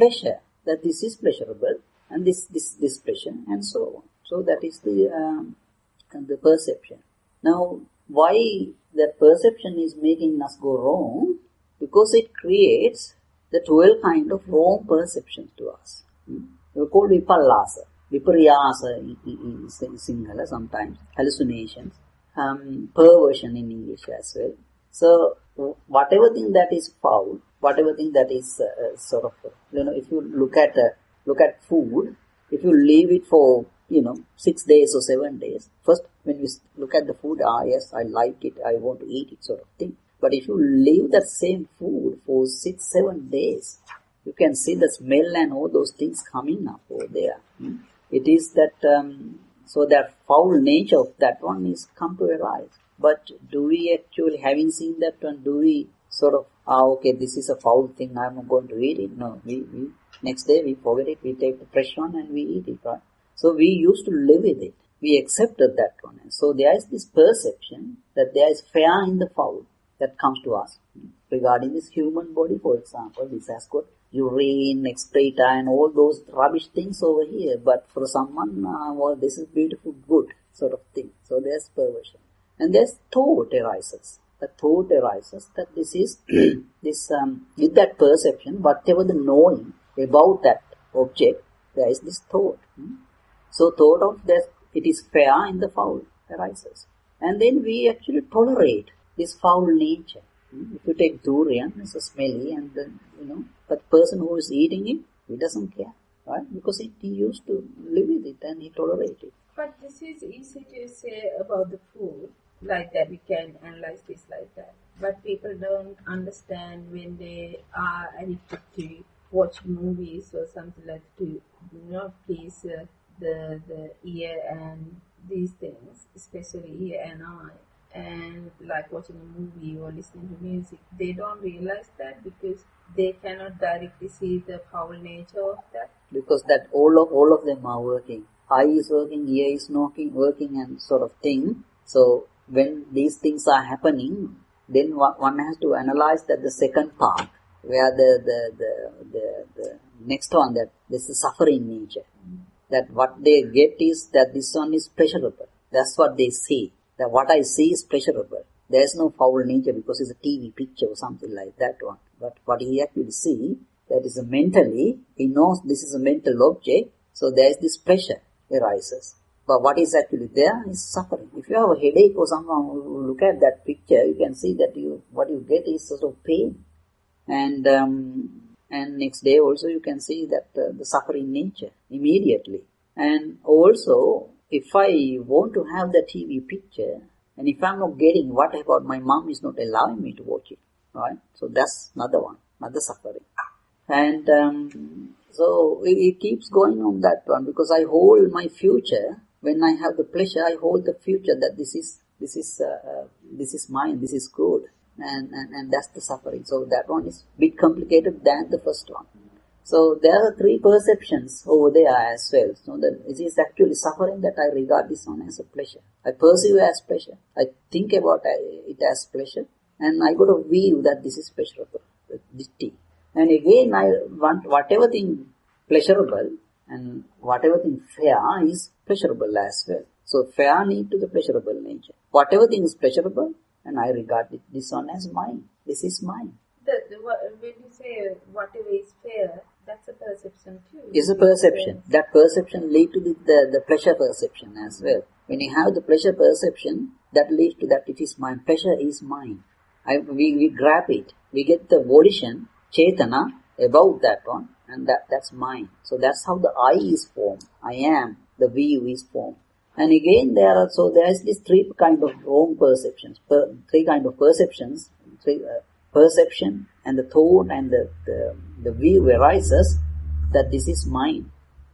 pleasure, that this is pleasurable, and this, this, this pleasure, and so on. So that is the, um, the perception. Now, why that perception is making us go wrong? Because it creates the twelve kind of wrong perceptions to us. Hmm? They are called vipallasa, viparyasa in, in, in Sinhala sometimes, hallucinations, um, perversion in English as well. So, whatever thing that is foul, whatever thing that is uh, sort of, you know, if you look at uh, look at food, if you leave it for, you know, six days or seven days, first when you look at the food, ah yes, I like it, I want to eat it, sort of thing. But if you leave that same food for six, seven days, you can see the smell and all those things coming up over there. Hmm? It is that, um, so that foul nature of that one is come to arise. But do we actually, having seen that one, do we sort of, ah, okay, this is a foul thing, I'm going to eat it? No, we, we, next day we forget it, we take the fresh one and we eat it, right? So we used to live with it. We accepted that one. And so there is this perception that there is fair in the foul that comes to us. Regarding this human body, for example, this has got urine, excreta and all those rubbish things over here. But for someone, uh, well, this is beautiful, good sort of thing. So there's perversion. And there's thought arises. The thought arises that this is, this, um, with that perception, whatever the knowing about that object, there is this thought. Hmm? So thought of that it is fair in the foul arises. And then we actually tolerate this foul nature. Hmm? If you take durian, it's a smelly and then, you know, but the person who is eating it, he doesn't care, right? Because it, he used to live with it and he tolerates it. But this is easy to say about the food, like that we can analyze this like that. But people don't understand when they are addicted to watch movies or something like to, you know, please uh, the the ear and these things, especially ear and eye, and like watching a movie or listening to music. They don't realize that because they cannot directly see the foul nature of that. Because that all of all of them are working. Eye is working, ear is working, working and sort of thing. So when these things are happening, then one has to analyze that the second part, where the the the the, the next one, that this is suffering nature. That what they get is that this one is pleasurable. That's what they see. That what I see is pleasurable. There is no foul nature because it's a T V picture or something like that one. But what he actually see, that is a mentally, he knows this is a mental object, so there is this pleasure arises. But what is actually there is suffering. If you have a headache or someone who look at that picture, you can see that you what you get is sort of pain. And um, and next day also you can see that uh, the suffering nature immediately. And also, if I want to have the T V picture, and if I'm not getting, what about my mom is not allowing me to watch it, right? So that's another one, another suffering. And um, so it, it keeps going on that one, because I hold my future. When I have the pleasure, I hold the future that this is this is uh, this is mine, this is good, and, and and that's the suffering. So that one is a bit complicated than the first one. So there are three perceptions over there as well. So that it is actually suffering that I regard this one as a pleasure. I perceive it as pleasure. I think about it as pleasure, and I got a view that this is pleasurable, ditti. And again, I want whatever thing pleasurable and whatever thing fair is pleasurable as well. So fair need to the pleasurable nature. Whatever thing is pleasurable, and I regard it, this one as mine. This is mine. The, the, when you say whatever is fair, that's a perception too. It's a perception. That perception leads to the, the, the pleasure perception as well. When you have the pleasure perception, that leads to that it is mine. Pleasure is mine. I, we, we grab it. We get the volition, chetana, about that one, and that, that's mine. So that's how the I is formed. I am, the view is formed. And again there are, so there is this three kind of wrong perceptions, per, three kind of perceptions, three, uh, perception and the thought and the, the, the view arises that this is mine.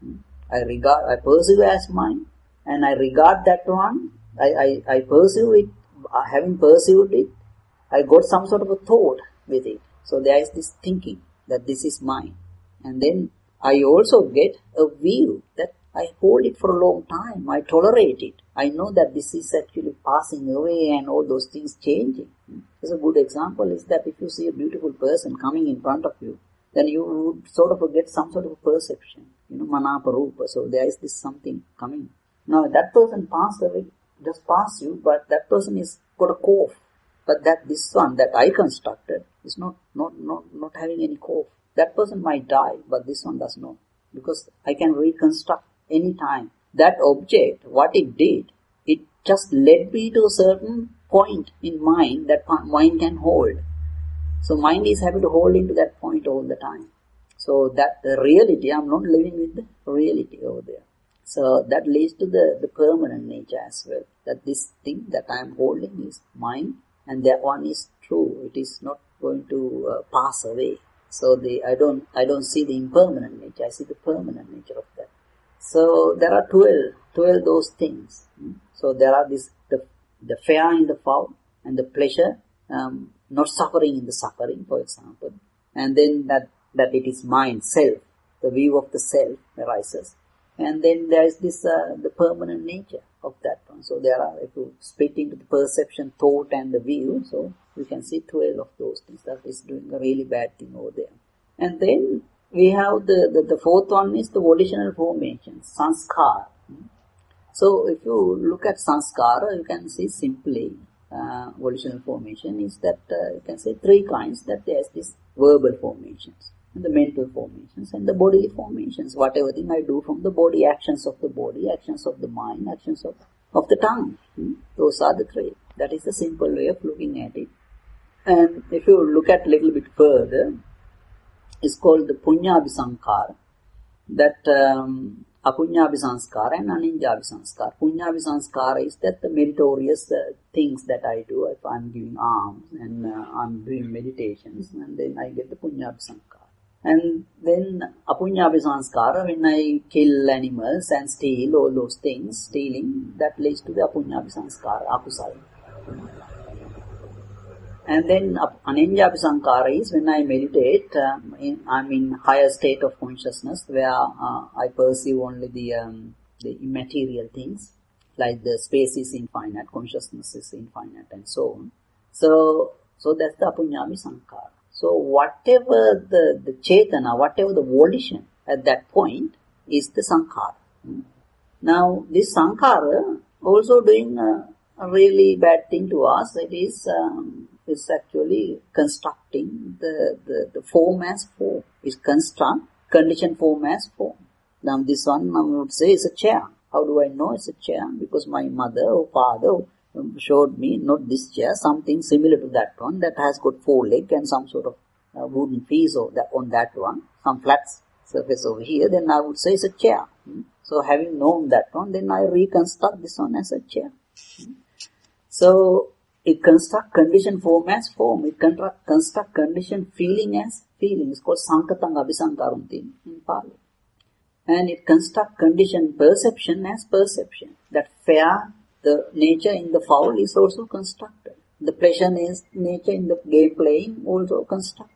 I regard, I perceive as mine, and I regard that one, I, I, I perceive it, having perceived it, I got some sort of a thought with it. So there is this thinking that this is mine. And then I also get a view that I hold it for a long time. I tolerate it. I know that this is actually passing away and all those things changing. As a good example is that if you see a beautiful person coming in front of you, then you would sort of get some sort of a perception, you know, manapa rupa. So there is this something coming. Now that person passed away, just passed you, but that person is got a cough. But that this one that I constructed is not, not, not, not having any cough. That person might die, but this one does not. Because I can reconstruct any time. That object, what it did, it just led me to a certain point in mind that mind can hold. So mind is happy to hold into that point all the time. So that the reality, I'm not living with the reality over there. So that leads to the, the permanent nature as well. That this thing that I am holding is mine, and that one is true. It is not going to uh, pass away. So the I don't I don't see the impermanent nature. I see the permanent nature of that. So there are twelve, twelve those things. So there are this the the fair in the foul and the pleasure, um, not suffering in the suffering, for example. And then that that it is mind, self, the view of the self arises. And then there is this uh, the permanent nature of that one. So there are, if you split into the perception, thought, and the view, so you can see twelve of those things. That is doing a really bad thing over there. And then we have the, the, the fourth one is the volitional formation, sanskara. So if you look at sanskara, you can see simply uh, volitional formation is that uh, you can say three kinds, that there is this verbal formations, and the mental formations, and the bodily formations. Whatever thing I do from the body, actions of the body, actions of the mind, actions of, of the tongue. Hmm? Those are the three. That is the simple way of looking at it. And if you look at a little bit further, it's called the punyabhisankara. That um, apunyabhisanskara and aninjabhisanskara. Punyabhisanskara is that the meritorious uh, things that I do. If I'm giving alms and uh, I'm doing meditations, and then I get the punyabhisankara. And then apunyabhisanskara, when I kill animals and steal all those things, stealing, that leads to the apunyabhisanskara, akusala. And then aninjabhisankara is when I meditate, um, in, I'm in higher state of consciousness where uh, I perceive only the um, the immaterial things, like the space is infinite, consciousness is infinite, and so on. So, so that's the apunyabhisankara. So whatever the, the chetana, whatever the volition at that point is the sankhara. Now this sankhara also doing a, a really bad thing to us. It is um, it's actually constructing the, the, the form as form. It's construct condition form as form. Now this one I would say is a chair. How do I know it's a chair? Because my mother or father showed me not this chair, something similar to that one that has got four legs and some sort of uh, wooden piece or that, on that one, some flat surface over here, then I would say it's a chair. Hmm? So having known that one, then I reconstruct this one as a chair. Hmm? So it construct condition form as form. It construct, construct condition feeling as feeling. It's called sankatang abhisankarunti in Pali. And it construct condition perception as perception. That fair, the nature in the foul is also constructed. The pleasure is nature in the game playing also constructed.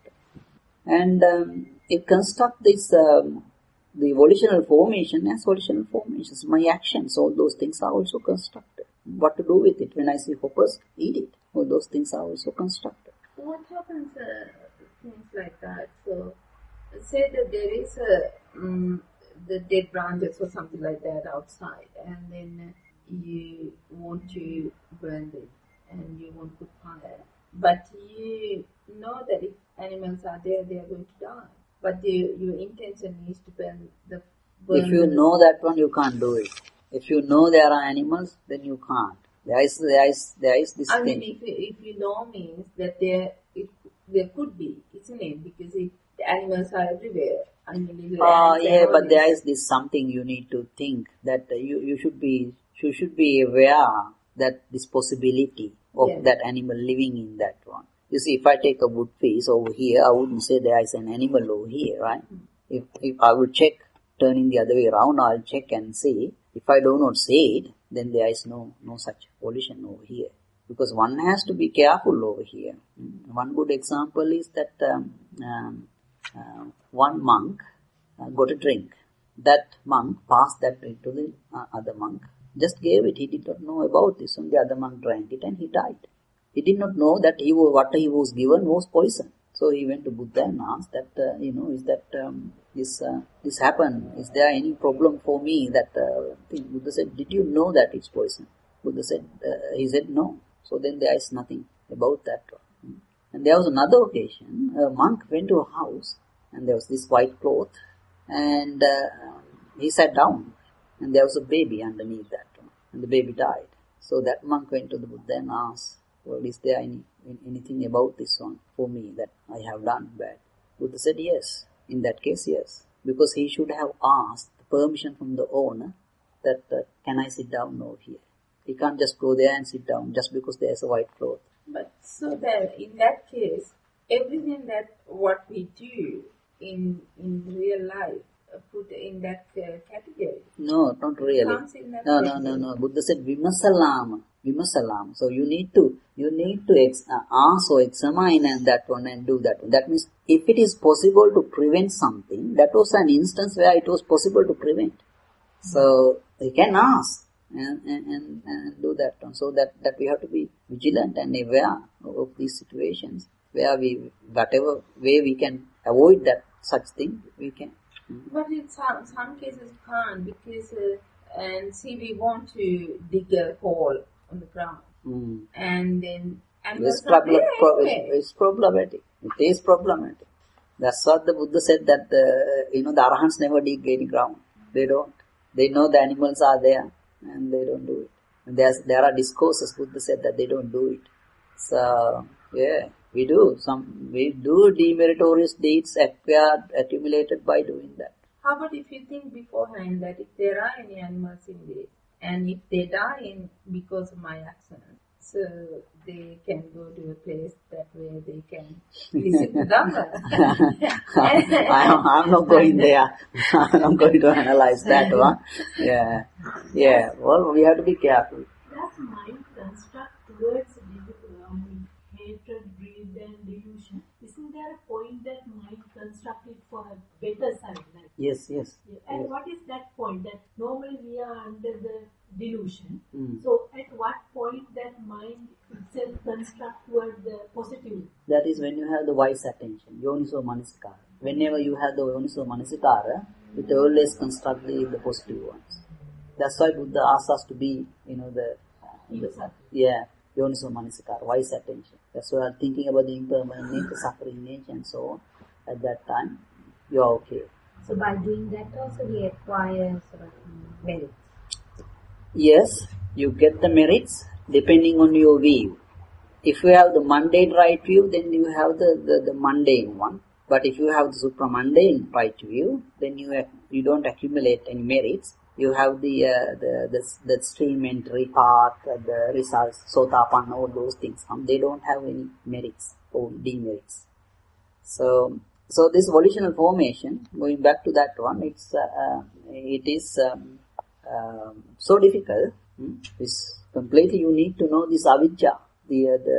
And um, it constructs this, um, the volitional formation as volitional formations. My actions, all those things are also constructed. What to do with it? When I see hoppers, eat it. All those things are also constructed. What happens, uh, things like that? So, say that there is a, um, the dead branches or something like that outside, and then you want to burn it and you want to put fire, but you know that if animals are there, they are going to die. But you, your intention is to burn the. Burn if you the know that one, you can't do it. If you know there are animals, then you can't. There is, there is, there is this I thing. mean, if you, if you know means that there, it, there could be, isn't it? Because if the animals are everywhere. I mean, Ah, uh, yeah, but there is this something you need to think that uh, you you should be you should be aware that this possibility of yeah. that animal living in that one. You see, if I take a wood piece over here, I wouldn't say there is an animal over here, right? Mm. If if I would check, turning the other way around, I'll check and see. If I do not see it, then there is no no such volition over here. Because one has to be careful over here. Mm. One good example is that um, um, uh, one monk uh, got a drink. That monk passed that drink to the uh, other monk. Just gave it. He did not know about this. And the other monk drank it and he died. He did not know that he was, what he was given was poison. So he went to Buddha and asked that, uh, you know, is that um, this uh, this happened? Is there any problem for me? That uh, thing? Buddha said, did you know that it's poison? Buddha said, uh, he said no. So then there is nothing about that. And there was another occasion, a monk went to a house and there was this white cloth and uh, he sat down and there was a baby underneath that and the baby died. So that monk went to the Buddha and asked, well, is there any anything about this one for me that I have done bad? Buddha said, yes. In that case, yes. Because he should have asked permission from the owner that, uh, can I sit down over here? He can't just go there and sit down just because there's a white cloth. But so that in that case, everything that what we do in in real life uh, put in that uh, category. No, not really. Comes in that No, no, category. no, no. Buddha said vimasalama, vimasalama. So you need to you need to ex- uh, ask or examine and that one and do that one. That means if it is possible to prevent something, that was an instance where it was possible to prevent. So you can ask. And, and, and do that one. So that, that we have to be vigilant and aware of these situations where we, whatever way we can avoid that such thing, we can. But in some, some cases can't because, uh, and see we want to dig a hole on the ground. Mm. And then, and It's, problem, pro- it's, it's problematic. It is problematic. That's what the Buddha said that, the, you know, the Arahants never dig any ground. They don't. They know the animals are there. And they don't do it. And there's, there are discourses, Buddha said that they don't do it. So, yeah, we do. Some, we do demeritorious deeds acquired, accumulated by doing that. How about if you think beforehand that if there are any animals in this, and if they die in because of my accident, so they can go to a place that where they can listen to Dhamma. I'm, I'm not going there. I'm not going to analyze that one. Yeah, yeah. Well, we have to be careful. Does mind construct towards um, hatred, greed, and delusion? Isn't there a point that mind construct it for a better side? Like yes, yes. yeah. And yes. what is that point? That normally we are under the delusion. Mm. So at what point that mind itself construct toward the positive? That is when you have the wise attention, yoniso manasikara. Whenever you have the yoniso manasikara, it always construct the, the positive ones. That's why Buddha asks us to be, you know, the, the yeah, yoniso manasikara, wise attention. That's why I'm thinking about the impermanent nature, suffering nature and so on. At that time, you are okay. So by doing that also we acquire sort of merits. Yes, you get the merits depending on your view. If you have the mundane right view, then you have the, the, the mundane one. But if you have the supramundane right view, then you you don't accumulate any merits. You have the uh, the, the the stream entry path, uh, the results, sotapanna, all those things. Um, they don't have any merits or demerits. So so this volitional formation, going back to that one, it's uh, uh, it is. Um, Um, so difficult. Hmm? It's completely you need to know this avijja, the uh, the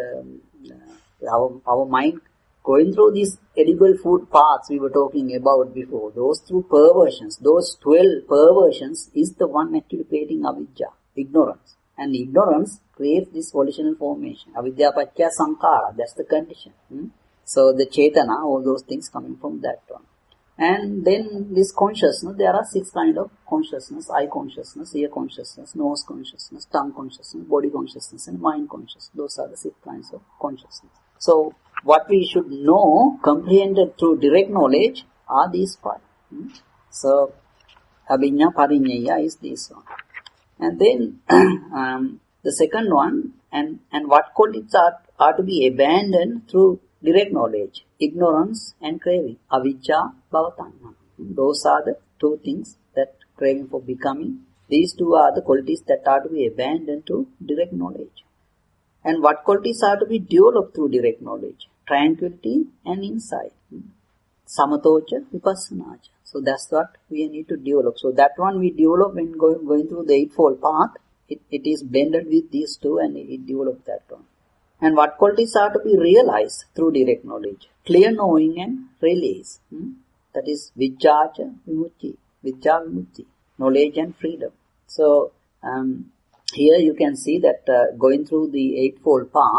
uh, our our mind going through these edible food paths we were talking about before. Those through perversions, those twelve perversions is the one actually creating avijja, ignorance, and ignorance creates this volitional formation. Avidya paccaya sankara. That's the condition. Hmm? So the chetana, all those things coming from that one. And then this consciousness, there are six kinds of consciousness: eye consciousness, ear consciousness, nose consciousness, tongue consciousness, body consciousness, and mind consciousness. Those are the six kinds of consciousness. So what we should know, comprehended through direct knowledge, are these five. Hmm? So abhinya parinyaya is this one. And then um, the second one, and, and what qualities are, are to be abandoned through direct knowledge: ignorance and craving, avijja, bhavatanha. Those are the two things that craving for becoming. These two are the qualities that are to be abandoned to direct knowledge. And what qualities are to be developed through direct knowledge? Tranquility and insight. Samatocha, vipassanacha. So that's what we need to develop. So that one we develop when going, going through the Eightfold Path. It, it is blended with these two and it, it develops that one. And what qualities are to be realized through direct knowledge? Clear knowing and release. Hmm? That is vijjacha vimutti, vijja vimutti, knowledge and freedom. So um, here you can see that uh, going through the Eightfold Path,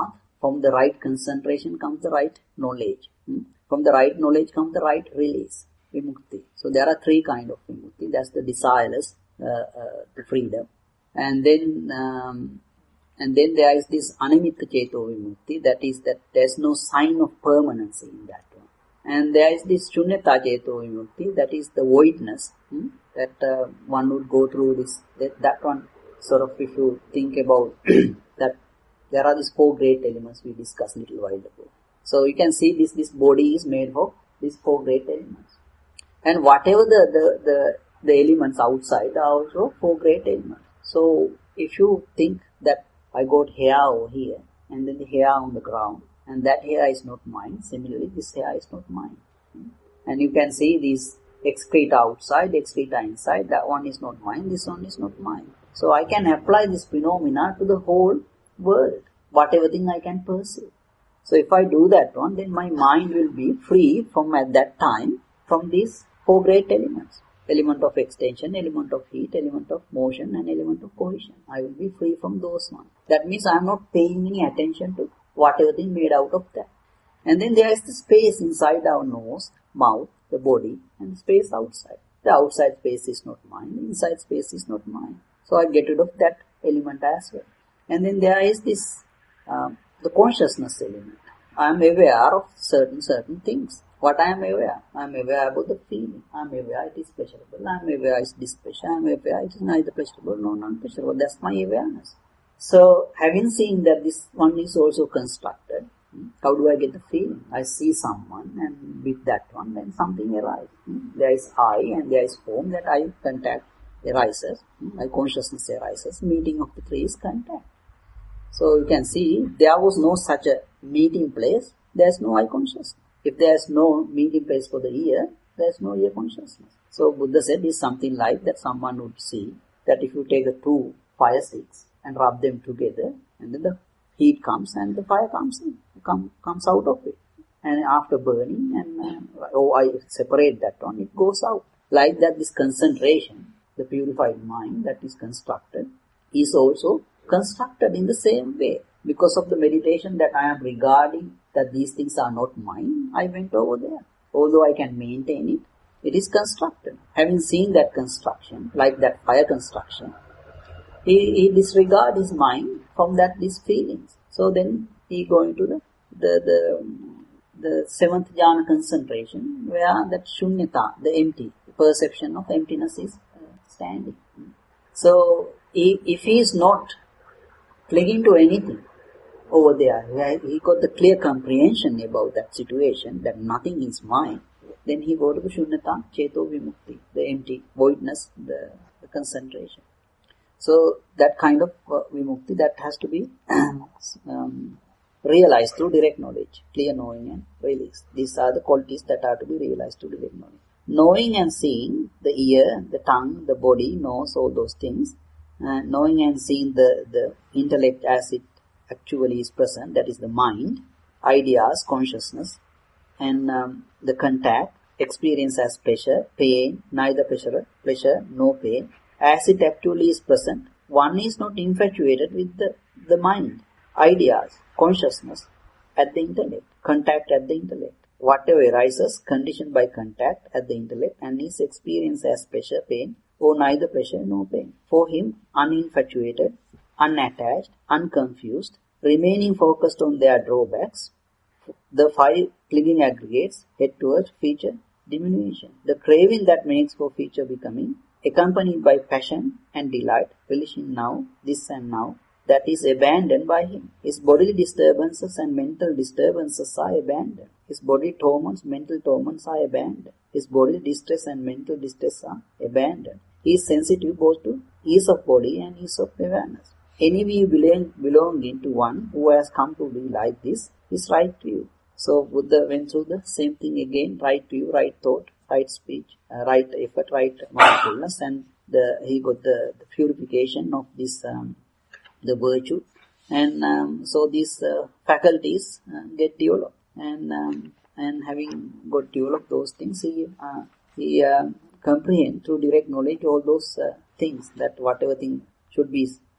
From the right concentration comes the right knowledge. Hmm? From the right knowledge comes the right release, vimukti. So there are three kind of vimukti. That's the desireless, uh, uh, the freedom. And then, um, and then there is this animitta ceto vimukti. That is that there's no sign of permanency in that one. And there is this shunyata ceto vimukti. That is the voidness. Hmm? That uh, one would go through this, that, that one sort of, if you think about that, there are these four great elements we discussed a little while ago. So you can see this, this body is made of these four great elements. And whatever the, the, the, the elements outside are also four great elements. So if you think that I got hair over here, and then the hair on the ground, and that hair is not mine, similarly this hair is not mine. And you can see these excreta outside, excreta inside, that one is not mine, this one is not mine. So I can apply this phenomena to the whole world, whatever thing I can perceive. So if I do that one, then my mind will be free from at that time from these four great elements. Element of extension, element of heat, element of motion, and element of cohesion. I will be free from those ones. That means I am not paying any attention to whatever thing made out of that. And then there is the space inside our nose, mouth, the body, and the space outside. The outside space is not mine, the inside space is not mine. So I get rid of that element as well. And then there is this, um, the consciousness element. I am aware of certain, certain things. What I am aware? I am aware about the feeling. I am aware it is pleasurable. I am aware it is displeasure. I am aware it is neither pleasurable nor non-pleasurable. That's my awareness. So, having seen that this one is also constructed, how do I get the feeling? I see someone, and with that one, then something arises. There is I and there is form, that eye contact arises. My consciousness arises. Meeting of the three is contact. So you can see there was no such a meeting place. There is no eye consciousness. If there is no meeting place for the ear, there is no ear consciousness. So Buddha said it's something like that. Someone would see that if you take the two fire sticks and rub them together, and then the heat comes and the fire comes in, come, comes out of it. And after burning, and uh, oh, I separate that one, it goes out. Like that, this concentration, the purified mind that is constructed, is also constructed in the same way. Because of the meditation that I am regarding that these things are not mine, I went over there. Although I can maintain it, it is constructed. Having seen that construction, like that fire construction, he, he disregards his mind from that these feelings. So then he go into the the the, the seventh jhana concentration, where that shunyata, the empty, the perception of emptiness is uh, standing. So if, if he is not clinging to anything over there, he got the clear comprehension about that situation, that nothing is mine, then he go to the shunyata, ceto vimukti, the empty, voidness, the, the concentration. So that kind of uh, vimukti, that has to be um, realized through direct knowledge, clear knowing and release. These are the qualities that are to be realized through direct knowledge. Knowing and seeing, the ear, the tongue, the body, nose, all those things, uh, knowing and seeing the, the intellect as it actually is present, that is the mind, ideas, consciousness, and um, the contact, experience as pleasure, pain, neither pleasure, pleasure, no pain, as it actually is present. One is not infatuated with the, the mind, ideas, consciousness at the intellect, contact at the intellect. Whatever arises, conditioned by contact at the intellect, and is experienced as pleasure, pain, or neither pleasure nor pain. For him, uninfatuated, unattached, unconfused, remaining focused on their drawbacks, the five clinging aggregates head towards feature diminution. The craving that makes for feature becoming, accompanied by passion and delight, relishing now, this and now, that is abandoned by him. His bodily disturbances and mental disturbances are abandoned. His bodily torments, mental torments are abandoned. His bodily distress and mental distress are abandoned. He is sensitive both to ease of body and ease of awareness. Any view belong, belonging to one who has come to be like this is right view. So Buddha went through the same thing again, right view, right thought, right speech, uh, right effort, right mindfulness, and the he got the, the purification of this um, the virtue, and um, so these uh, faculties uh, get developed, and um, and having got developed those things, he uh, he uh, comprehend through direct knowledge all those uh, things, that whatever thing should be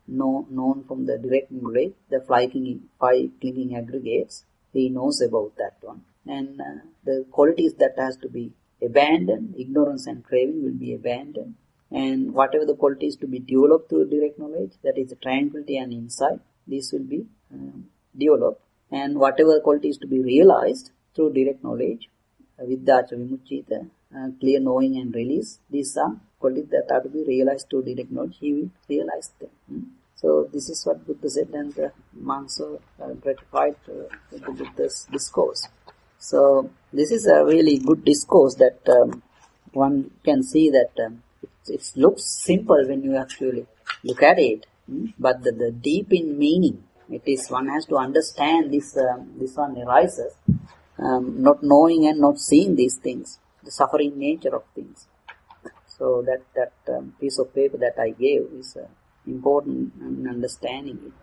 know, known from the direct knowledge, the five clinging, five clinging aggregates, he knows about that one. And uh, the qualities that has to be abandoned, ignorance and craving will be abandoned. And whatever the qualities to be developed through direct knowledge, that is the tranquility and insight, these will be um, developed. And whatever qualities to be realized through direct knowledge, uh, Viddhacha Vimucchita, uh, clear knowing and release, these are qualities that are to be realized through direct knowledge, he will realize them. Hmm? So this is what Buddha said, and the monks are uh, gratified uh, with the Buddha's discourse. So this is a really good discourse that um, one can see that um, it, it looks simple when you actually look at it, hmm? but the, the deep in meaning, it is one has to understand this. Um, this one arises, um, not knowing and not seeing these things, the suffering nature of things. So that that um, piece of paper that I gave is uh, important in understanding it.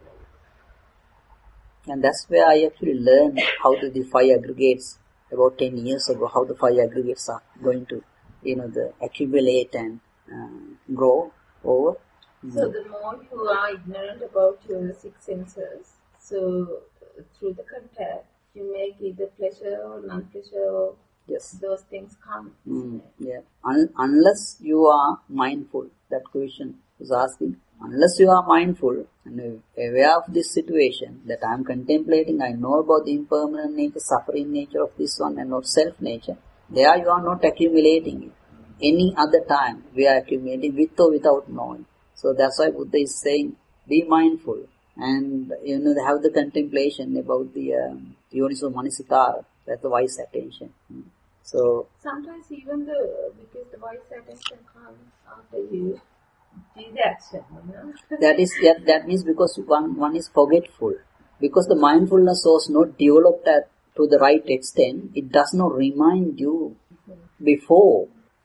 And that's where I actually learned how do the five aggregates about ten years ago, how the five aggregates are going to, you know, the accumulate and uh, grow over. So the more you are ignorant about your six senses, so uh, through the contact, you make either pleasure or non-pleasure, or yes, those things come. Mm, yeah. Un- unless you are mindful, that question was asking, unless you are mindful and aware of this situation that I am contemplating, I know about the impermanent nature, suffering nature of this one and not self nature, there you are not accumulating it. Any other time we are accumulating with or without knowing. So that's why Buddha is saying, be mindful and, you know, have the contemplation about the um, Yoniso Manasikara, that's the wise attention. So sometimes even the, because the wise attention comes after you do the action, you know. that is that, that means because one one is forgetful. Because the mindfulness was not developed at, to the right extent, it does not remind you before.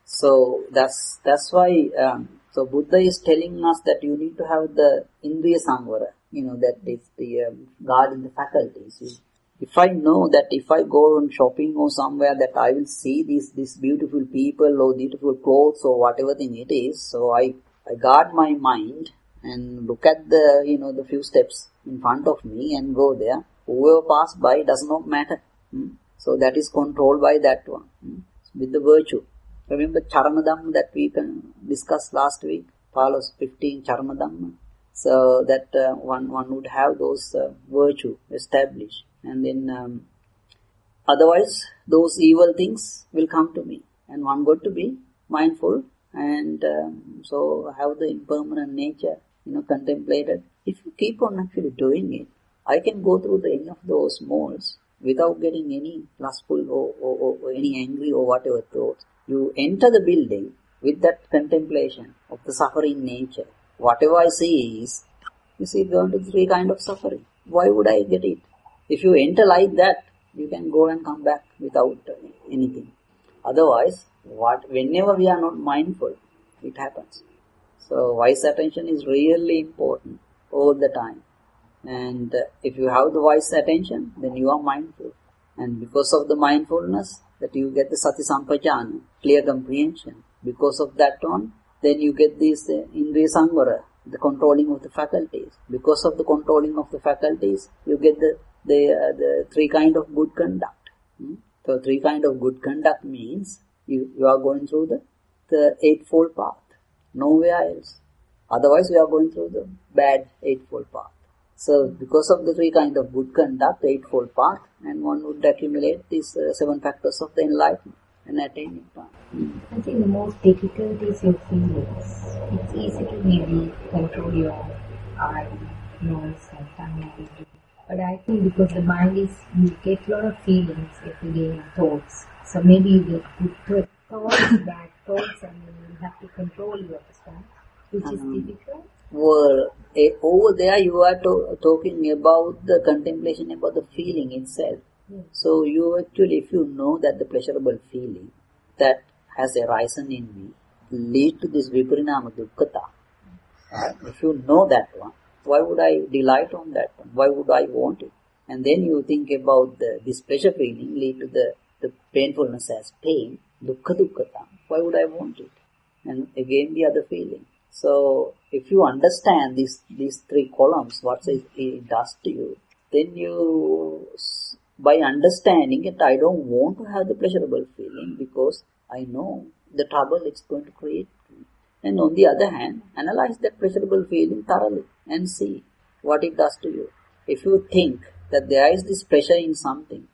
So that's that's why um, so Buddha is telling us that you need to have the Indriya Samvara, you know, that is the um, guarding the faculties. If I know that if I go on shopping or somewhere that I will see these these beautiful people or beautiful clothes or whatever thing it is, so I, I guard my mind and look at the, you know, the few steps in front of me and go there. Whoever pass by does not matter. Hmm? So that is controlled by that one, hmm? with the virtue. Remember Charamadhamma that we can discuss last week, follows fifteen Charamadhamma. So that uh, one one would have those uh, virtue established. And then, um, otherwise, those evil things will come to me. And one got to be mindful and um, so have the impermanent nature, you know, contemplated. If you keep on actually doing it, I can go through the, any of those malls without getting any lustful or, or, or, or any angry or whatever thoughts. You enter the building with that contemplation of the suffering nature. Whatever I see is, you see, going to three kind of suffering. Why would I get it? If you enter like that, you can go and come back without anything. Otherwise, what whenever we are not mindful, it happens. So wise attention is really important all the time. And uh, if you have the wise attention, then you are mindful. And because of the mindfulness, that you get the sati sampajana, clear comprehension. Because of that one, then you get this uh, indriya samvara, the controlling of the faculties. Because of the controlling of the faculties, you get the the, uh, the three kind of good conduct. Hmm? So three kind of good conduct means you, you are going through the, the eightfold path. Nowhere else. Otherwise we are going through the bad eightfold path. So because of the three kind of good conduct, eightfold path, and one would accumulate these uh, seven factors of the enlightenment and attaining path. Hmm. I think the most difficult is your feelings. It's easy to maybe control your eye, nose and tongue. But I think because the mind is, you get a lot of feelings every day, thoughts. So maybe you get good thoughts, bad thoughts, and then you have to control your understand, which um, is difficult. Well, eh, over there you are to, talking about the contemplation about the feeling itself. Yes. So you actually, if you know that the pleasurable feeling that has arisen in me lead to this viparinama dukkhata, right? If you know that one, why would I delight on that one? Why would I want it? And then you think about the, this pleasure feeling lead to the, the painfulness as pain, dukkha dukkhata. Why would I want it? And again the other feeling. So if you understand these these three columns, what it, it does to you, then you, by understanding it, I don't want to have the pleasurable feeling because I know the trouble it's going to create. And on the other hand, analyze that pleasurable feeling thoroughly and see what it does to you. If you think that there is this pleasure in something,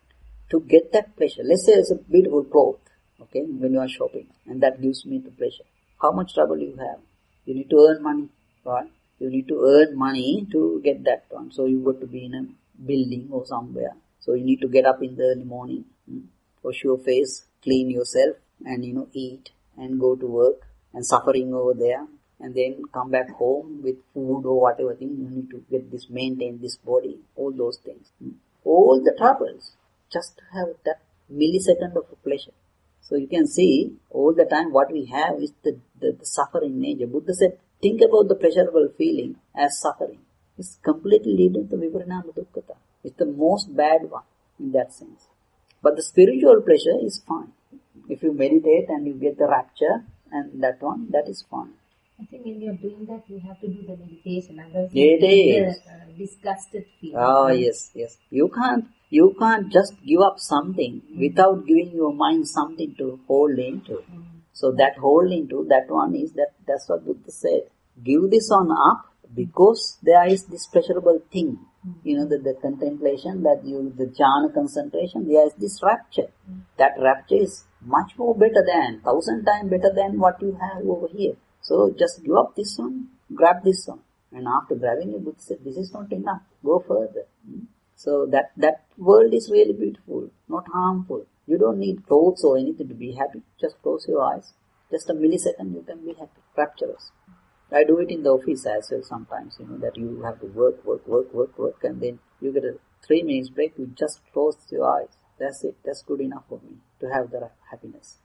to get that pleasure, let's say it's a beautiful cloth, okay, when you are shopping, and that gives me the pleasure. How much trouble you have? You need to earn money, right? You need to earn money to get that one. So you got to be in a building or somewhere. So you need to get up in the early morning, wash your face, clean yourself, and you know, eat and go to work and suffering over there, and then come back home with food or whatever thing. You need to get this, maintain this body, all those things. All the troubles, just to have that millisecond of pleasure. So you can see all the time what we have is the, the, the suffering nature. Buddha said, think about the pleasurable feeling as suffering. It's completely leading to viparinama dukkhata. It's the most bad one in that sense. But the spiritual pleasure is fine. If you meditate and you get the rapture and that one, that is fine. I think when you're doing that, you have to do the meditation. Otherwise, It you is. get the uh, disgusted feeling. Oh, yes, yes. You can't, you can't just give up something mm. without giving your mind something to hold into. Mm. So that hold into, that one is, that that's what Buddha said. Give this on up because there is this pleasurable thing. Mm. You know, the, the contemplation that you, the jhana concentration, there is this rapture. Mm. That rapture is much more better than, thousand times better than what you have over here. So just give up this one, grab this one. And after grabbing it, Buddha said, this is not enough, go further. Mm. So that, that world is really beautiful, not harmful. You don't need clothes or anything to be happy. Just close your eyes. Just a millisecond you can be happy, rapturous. I do it in the office as well sometimes, you know, that you have to work, work, work, work, work, and then you get a three minutes break, you just close your eyes. That's it. That's good enough for me to have the happiness.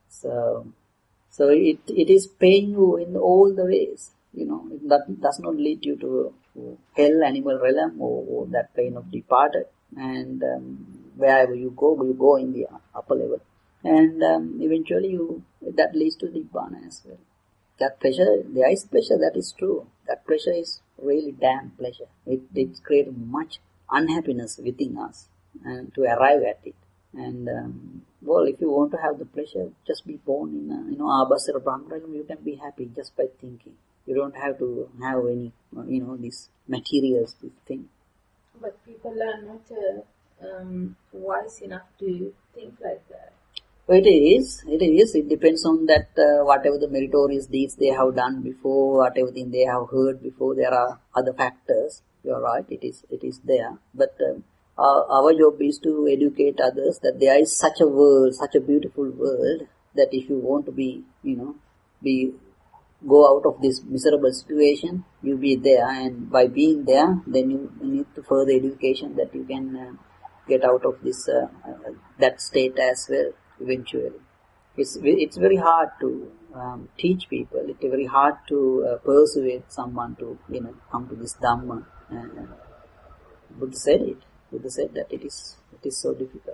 So, so it, it is paying you in all the ways, you know, it that does not lead you to, to hell, animal realm, or, or that plane of departed. And um, wherever you go, you go in the upper level. And um, eventually you, that leads to Nibbana as well. That pleasure, there is pleasure, that is true. That pleasure is really damn pleasure. It, it creates much unhappiness within us and to arrive at it. And um, well, if you want to have the pleasure, just be born in a, you know, Abhasara Brahmaram, you can be happy just by thinking. You don't have to have any, you know, these materials, this thing. But people are not uh, um, wise enough to think like that. It is, it is, it depends on that, uh, whatever the meritorious deeds they have done before, whatever thing they have heard before, there are other factors. You are right, it is, it is there. But um, our, our job is to educate others that there is such a world, such a beautiful world, that if you want to be, you know, be, go out of this miserable situation, you be there, and by being there, then you need to further education that you can uh, get out of this, uh, uh, that state as well. Eventually, it's it's very hard to um, teach people. It's very hard to uh, persuade someone to, you know, come to this Dhamma. And uh, Buddha said it. Buddha said that it is it is so difficult.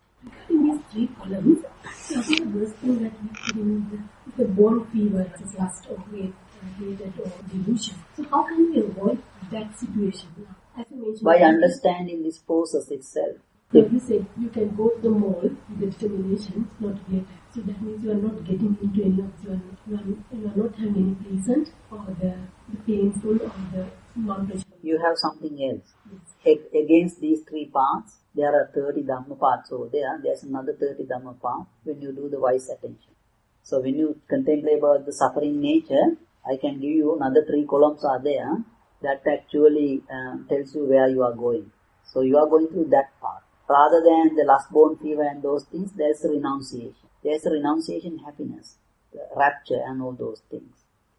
In these three columns, so I think the worst thing that we could remember is the born fever, which is lust or hate, hatred or delusion. So how can we avoid that situation? As you mentioned, by understanding this process itself. So you said you can go to the mall with the determination not to get. So that means you are not getting into any of, you are not, you are, you are not having any pleasant or the, the painful or the non-pleasurable. You have something else. Yes. A- against these three paths, there are thirty Dhamma paths over there. There's another thirty Dhamma path when you do the wise attention. So when you contemplate about the suffering nature, I can give you another three columns are there that actually uh, tells you where you are going. So you are going through that path. Rather than the lust-born fever and those things, there's a renunciation. There's a renunciation happiness, rapture and all those things.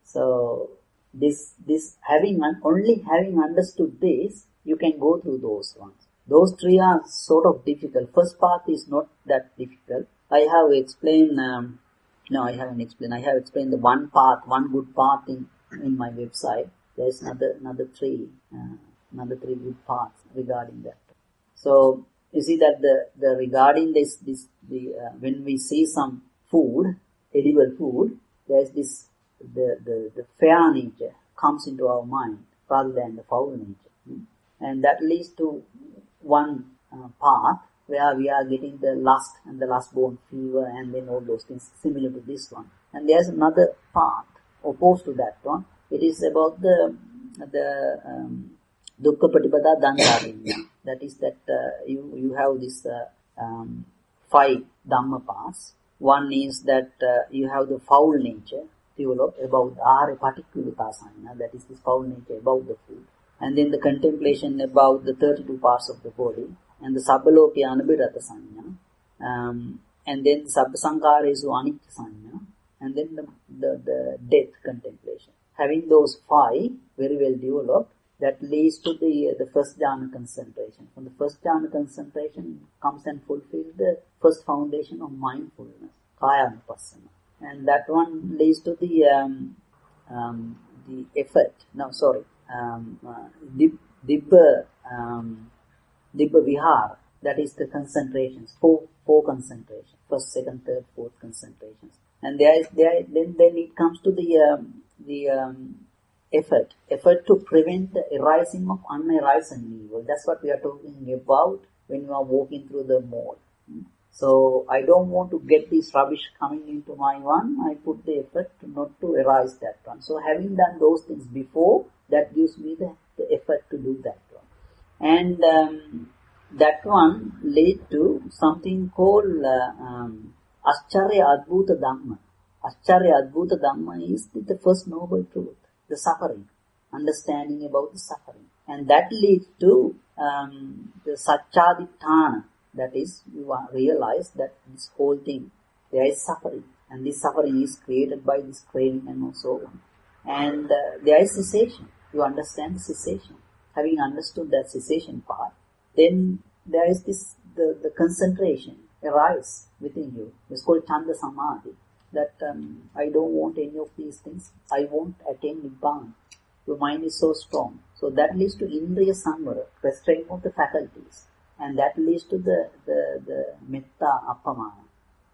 So this, this having, only having understood this, you can go through those ones. Those three are sort of difficult. First part is not that difficult. I have explained, um, no, I haven't explained. I have explained the one path, one good path in, in my website. There's another, another three, uh, another three good paths regarding that. So, you see that the, the regarding this, this, the, uh, when we see some food, edible food, there's this the, the, the fair nature comes into our mind rather than the foul nature. And that leads to one uh, path where we are getting the lust and the lust-born fever and then all those things similar to this one. And there's another path opposed to that one. It is about the the um, dukkha patipada dandarinya. That is that uh, you you have this uh, um, five dhamma paths. One is that uh, you have the foul nature developed about ahara patikulata sanya. That is this foul nature about the food. And then the contemplation about the thirty-two parts of the body. And the sabbaloke anubhirata sanya. Um, and then sabba sankaresu anicca sanya. And then the, the, the death contemplation. Having those five very well developed, that leads to the uh, the first jhana concentration. From the first jhana concentration comes and fulfills the first foundation of mindfulness, kaya anupassana. And that one leads to the um, um, the effort. No, sorry, um, uh, dib, dibba um, dibba vihara. That is the concentrations, four four concentrations, first, second, third, fourth concentrations. And there is there then then it comes to the um, the um, effort, effort to prevent the arising of unarising evil. That's what we are talking about when you are walking through the mall. So I don't want to get this rubbish coming into my one. I put the effort to not to arise that one. So having done those things before, that gives me the, the effort to do that one. And um, that one led to something called uh, um, Ascharya Adbhuta Dhamma. Ascharya Adbhuta Dhamma is the first noble truth, the suffering, understanding about the suffering. And that leads to um, the Satchaditthana, that is, you realize that this whole thing, there is suffering. And this suffering is created by this craving and so on. And uh, there is cessation. You understand cessation. Having understood that cessation part, then there is this, the, the concentration arise within you. It's called Chanda Samadhi. That um, I don't want any of these things. I won't attain Nibbana. Your mind is so strong. So that leads to Indriya Samvara, restraint of the faculties. And that leads to the, the, the Metta Appamana.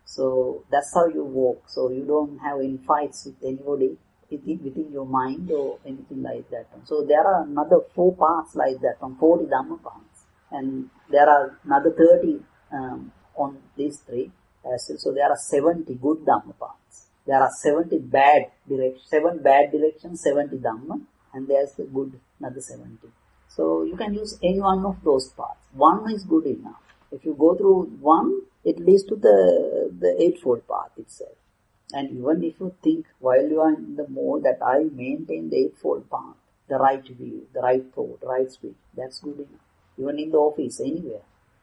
So that's how you walk. So you don't have any fights with anybody within, within your mind or anything like that. So there are another four parts like that, from forty Dhamma paths. And there are another thirty um, on these three. So there are seventy good Dhamma paths. There are seventy bad directions, seven bad directions, seventy Dhamma, and there's the good, another seventy. So you can use any one of those paths. One is good enough. If you go through one, it leads to the, the eightfold path itself. And even if you think while you are in the mode that I maintain the eightfold path, the right view, the right thought, right speech, that's good enough. Even in the office, anywhere.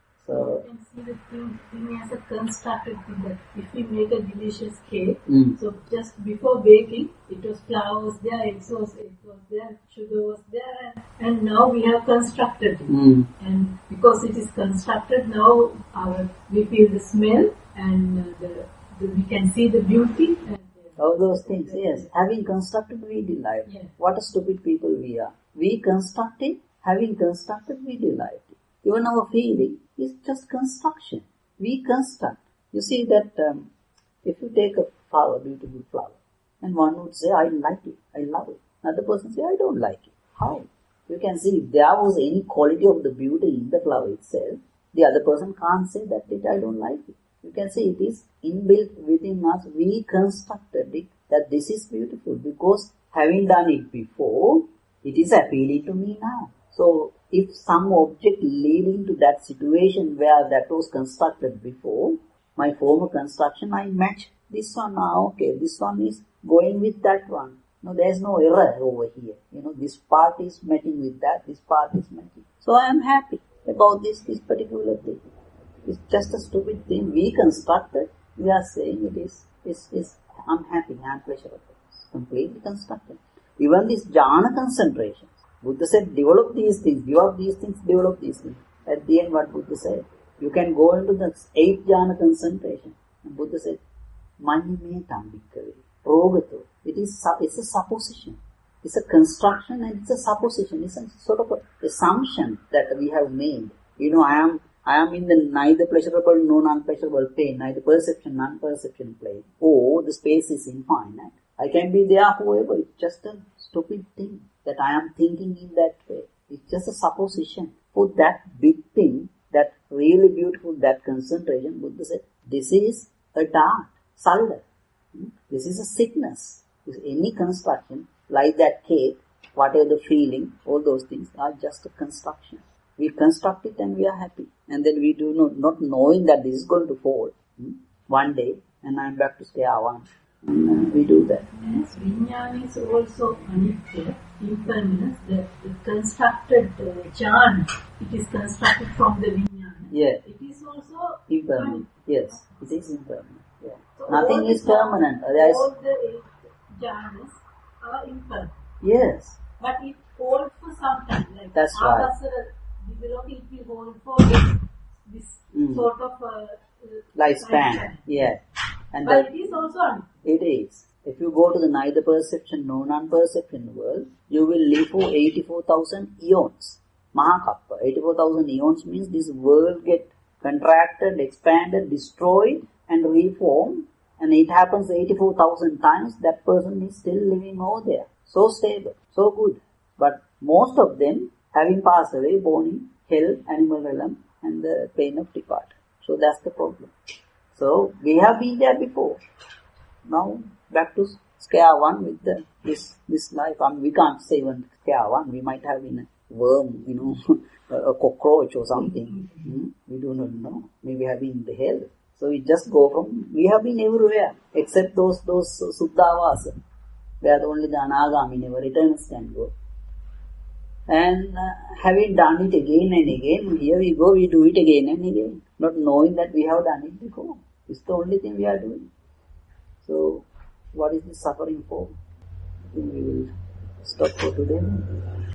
So you can see the thing, thing as a constructed thing, that if we make a delicious cake, mm. so just before baking, it was flowers there, eggs was, it was there, sugar was there, and now we have constructed it. Mm. And because it is constructed, now our, we feel the smell and uh, the, the, we can see the beauty. And, uh, all those things, yes. Having constructed, we delight. Yes. What a stupid people we are. We constructed, having constructed, we delight. Even our feeling is just construction. We construct. You see that um, if you take a flower, beautiful flower, and one would say, I like it, I love it. Another person say, I don't like it. How? You can see if there was any quality of the beauty in the flower itself, the other person can't say that it, I don't like it. You can see it is inbuilt within us. We constructed it that this is beautiful because having done it before, it is appealing to me now. So if some object leading to that situation where that was constructed before, my former construction, I match this one now. Okay, this one is going with that one. No, there is no error over here. You know, this part is matching with that, this part is matching. So I am happy about this, this particular thing. It's just a stupid thing. We constructed, we are saying it is, is, is unhappy, unpleasurable. It's completely constructed. Even this jhana concentration. Buddha said, develop these things, give up these things, develop these things. At the end, what Buddha said? You can go into the eighth jhana concentration. And Buddha said, Mani me tambikave, rogato. It is, it's a supposition. It's a construction and it's a supposition. It's a sort of a assumption that we have made. You know, I am, I am in the neither pleasurable nor non-pleasurable plane, neither perception, non-perception plane. Or the space is infinite. I can be there forever. It's just a stupid thing that I am thinking in that way. It's just a supposition. For that big thing, that really beautiful, that concentration, Buddha said, this is a dart, salda. This is a sickness. Any construction, like that cake, whatever the feeling, all those things are just a construction. We construct it and we are happy. And then we do not, not knowing that this is going to fall hmm, one day, and I am back to square one. And uh, we do that. Yes, Vijnana is also anitya, impermanence, the, the constructed uh, jhana. It is constructed from the Vijnana. Yeah. It is also Impermanent. Yes, it is impermanent. Yeah. So Nothing is permanent. All There is, the eight jhanas are impermanent. yes. But it holds for some time. Like That's right. Avasara developing, it will hold for this, this Mm. sort of uh, Lifespan. Yeah. And But that, it is also anitya. it is. If you go to the neither perception nor non-perception world, you will live for eighty-four thousand eons. Mahakappa. eighty-four thousand eons means this world get contracted, expanded, destroyed and reformed, and it happens eighty-four thousand times. That person is still living over there. So stable, so good. But most of them, having passed away, born in hell, animal realm, and the pain of departure. So that's the problem. So we have been there before. Now back to square one with the this this life. I mean, we can't say even square one. We might have been a worm, you know, a cockroach or something. Hmm? We do not know. Maybe we have been in the hell. So we just go from. We have been everywhere except those those Suddhavasa, where only the Anagami never returns can go. And uh, having done it again and again, here we go, we do it again and again, not knowing that we have done it before. It's the only thing we are doing. So, what is the suffering for? I think we will stop for today.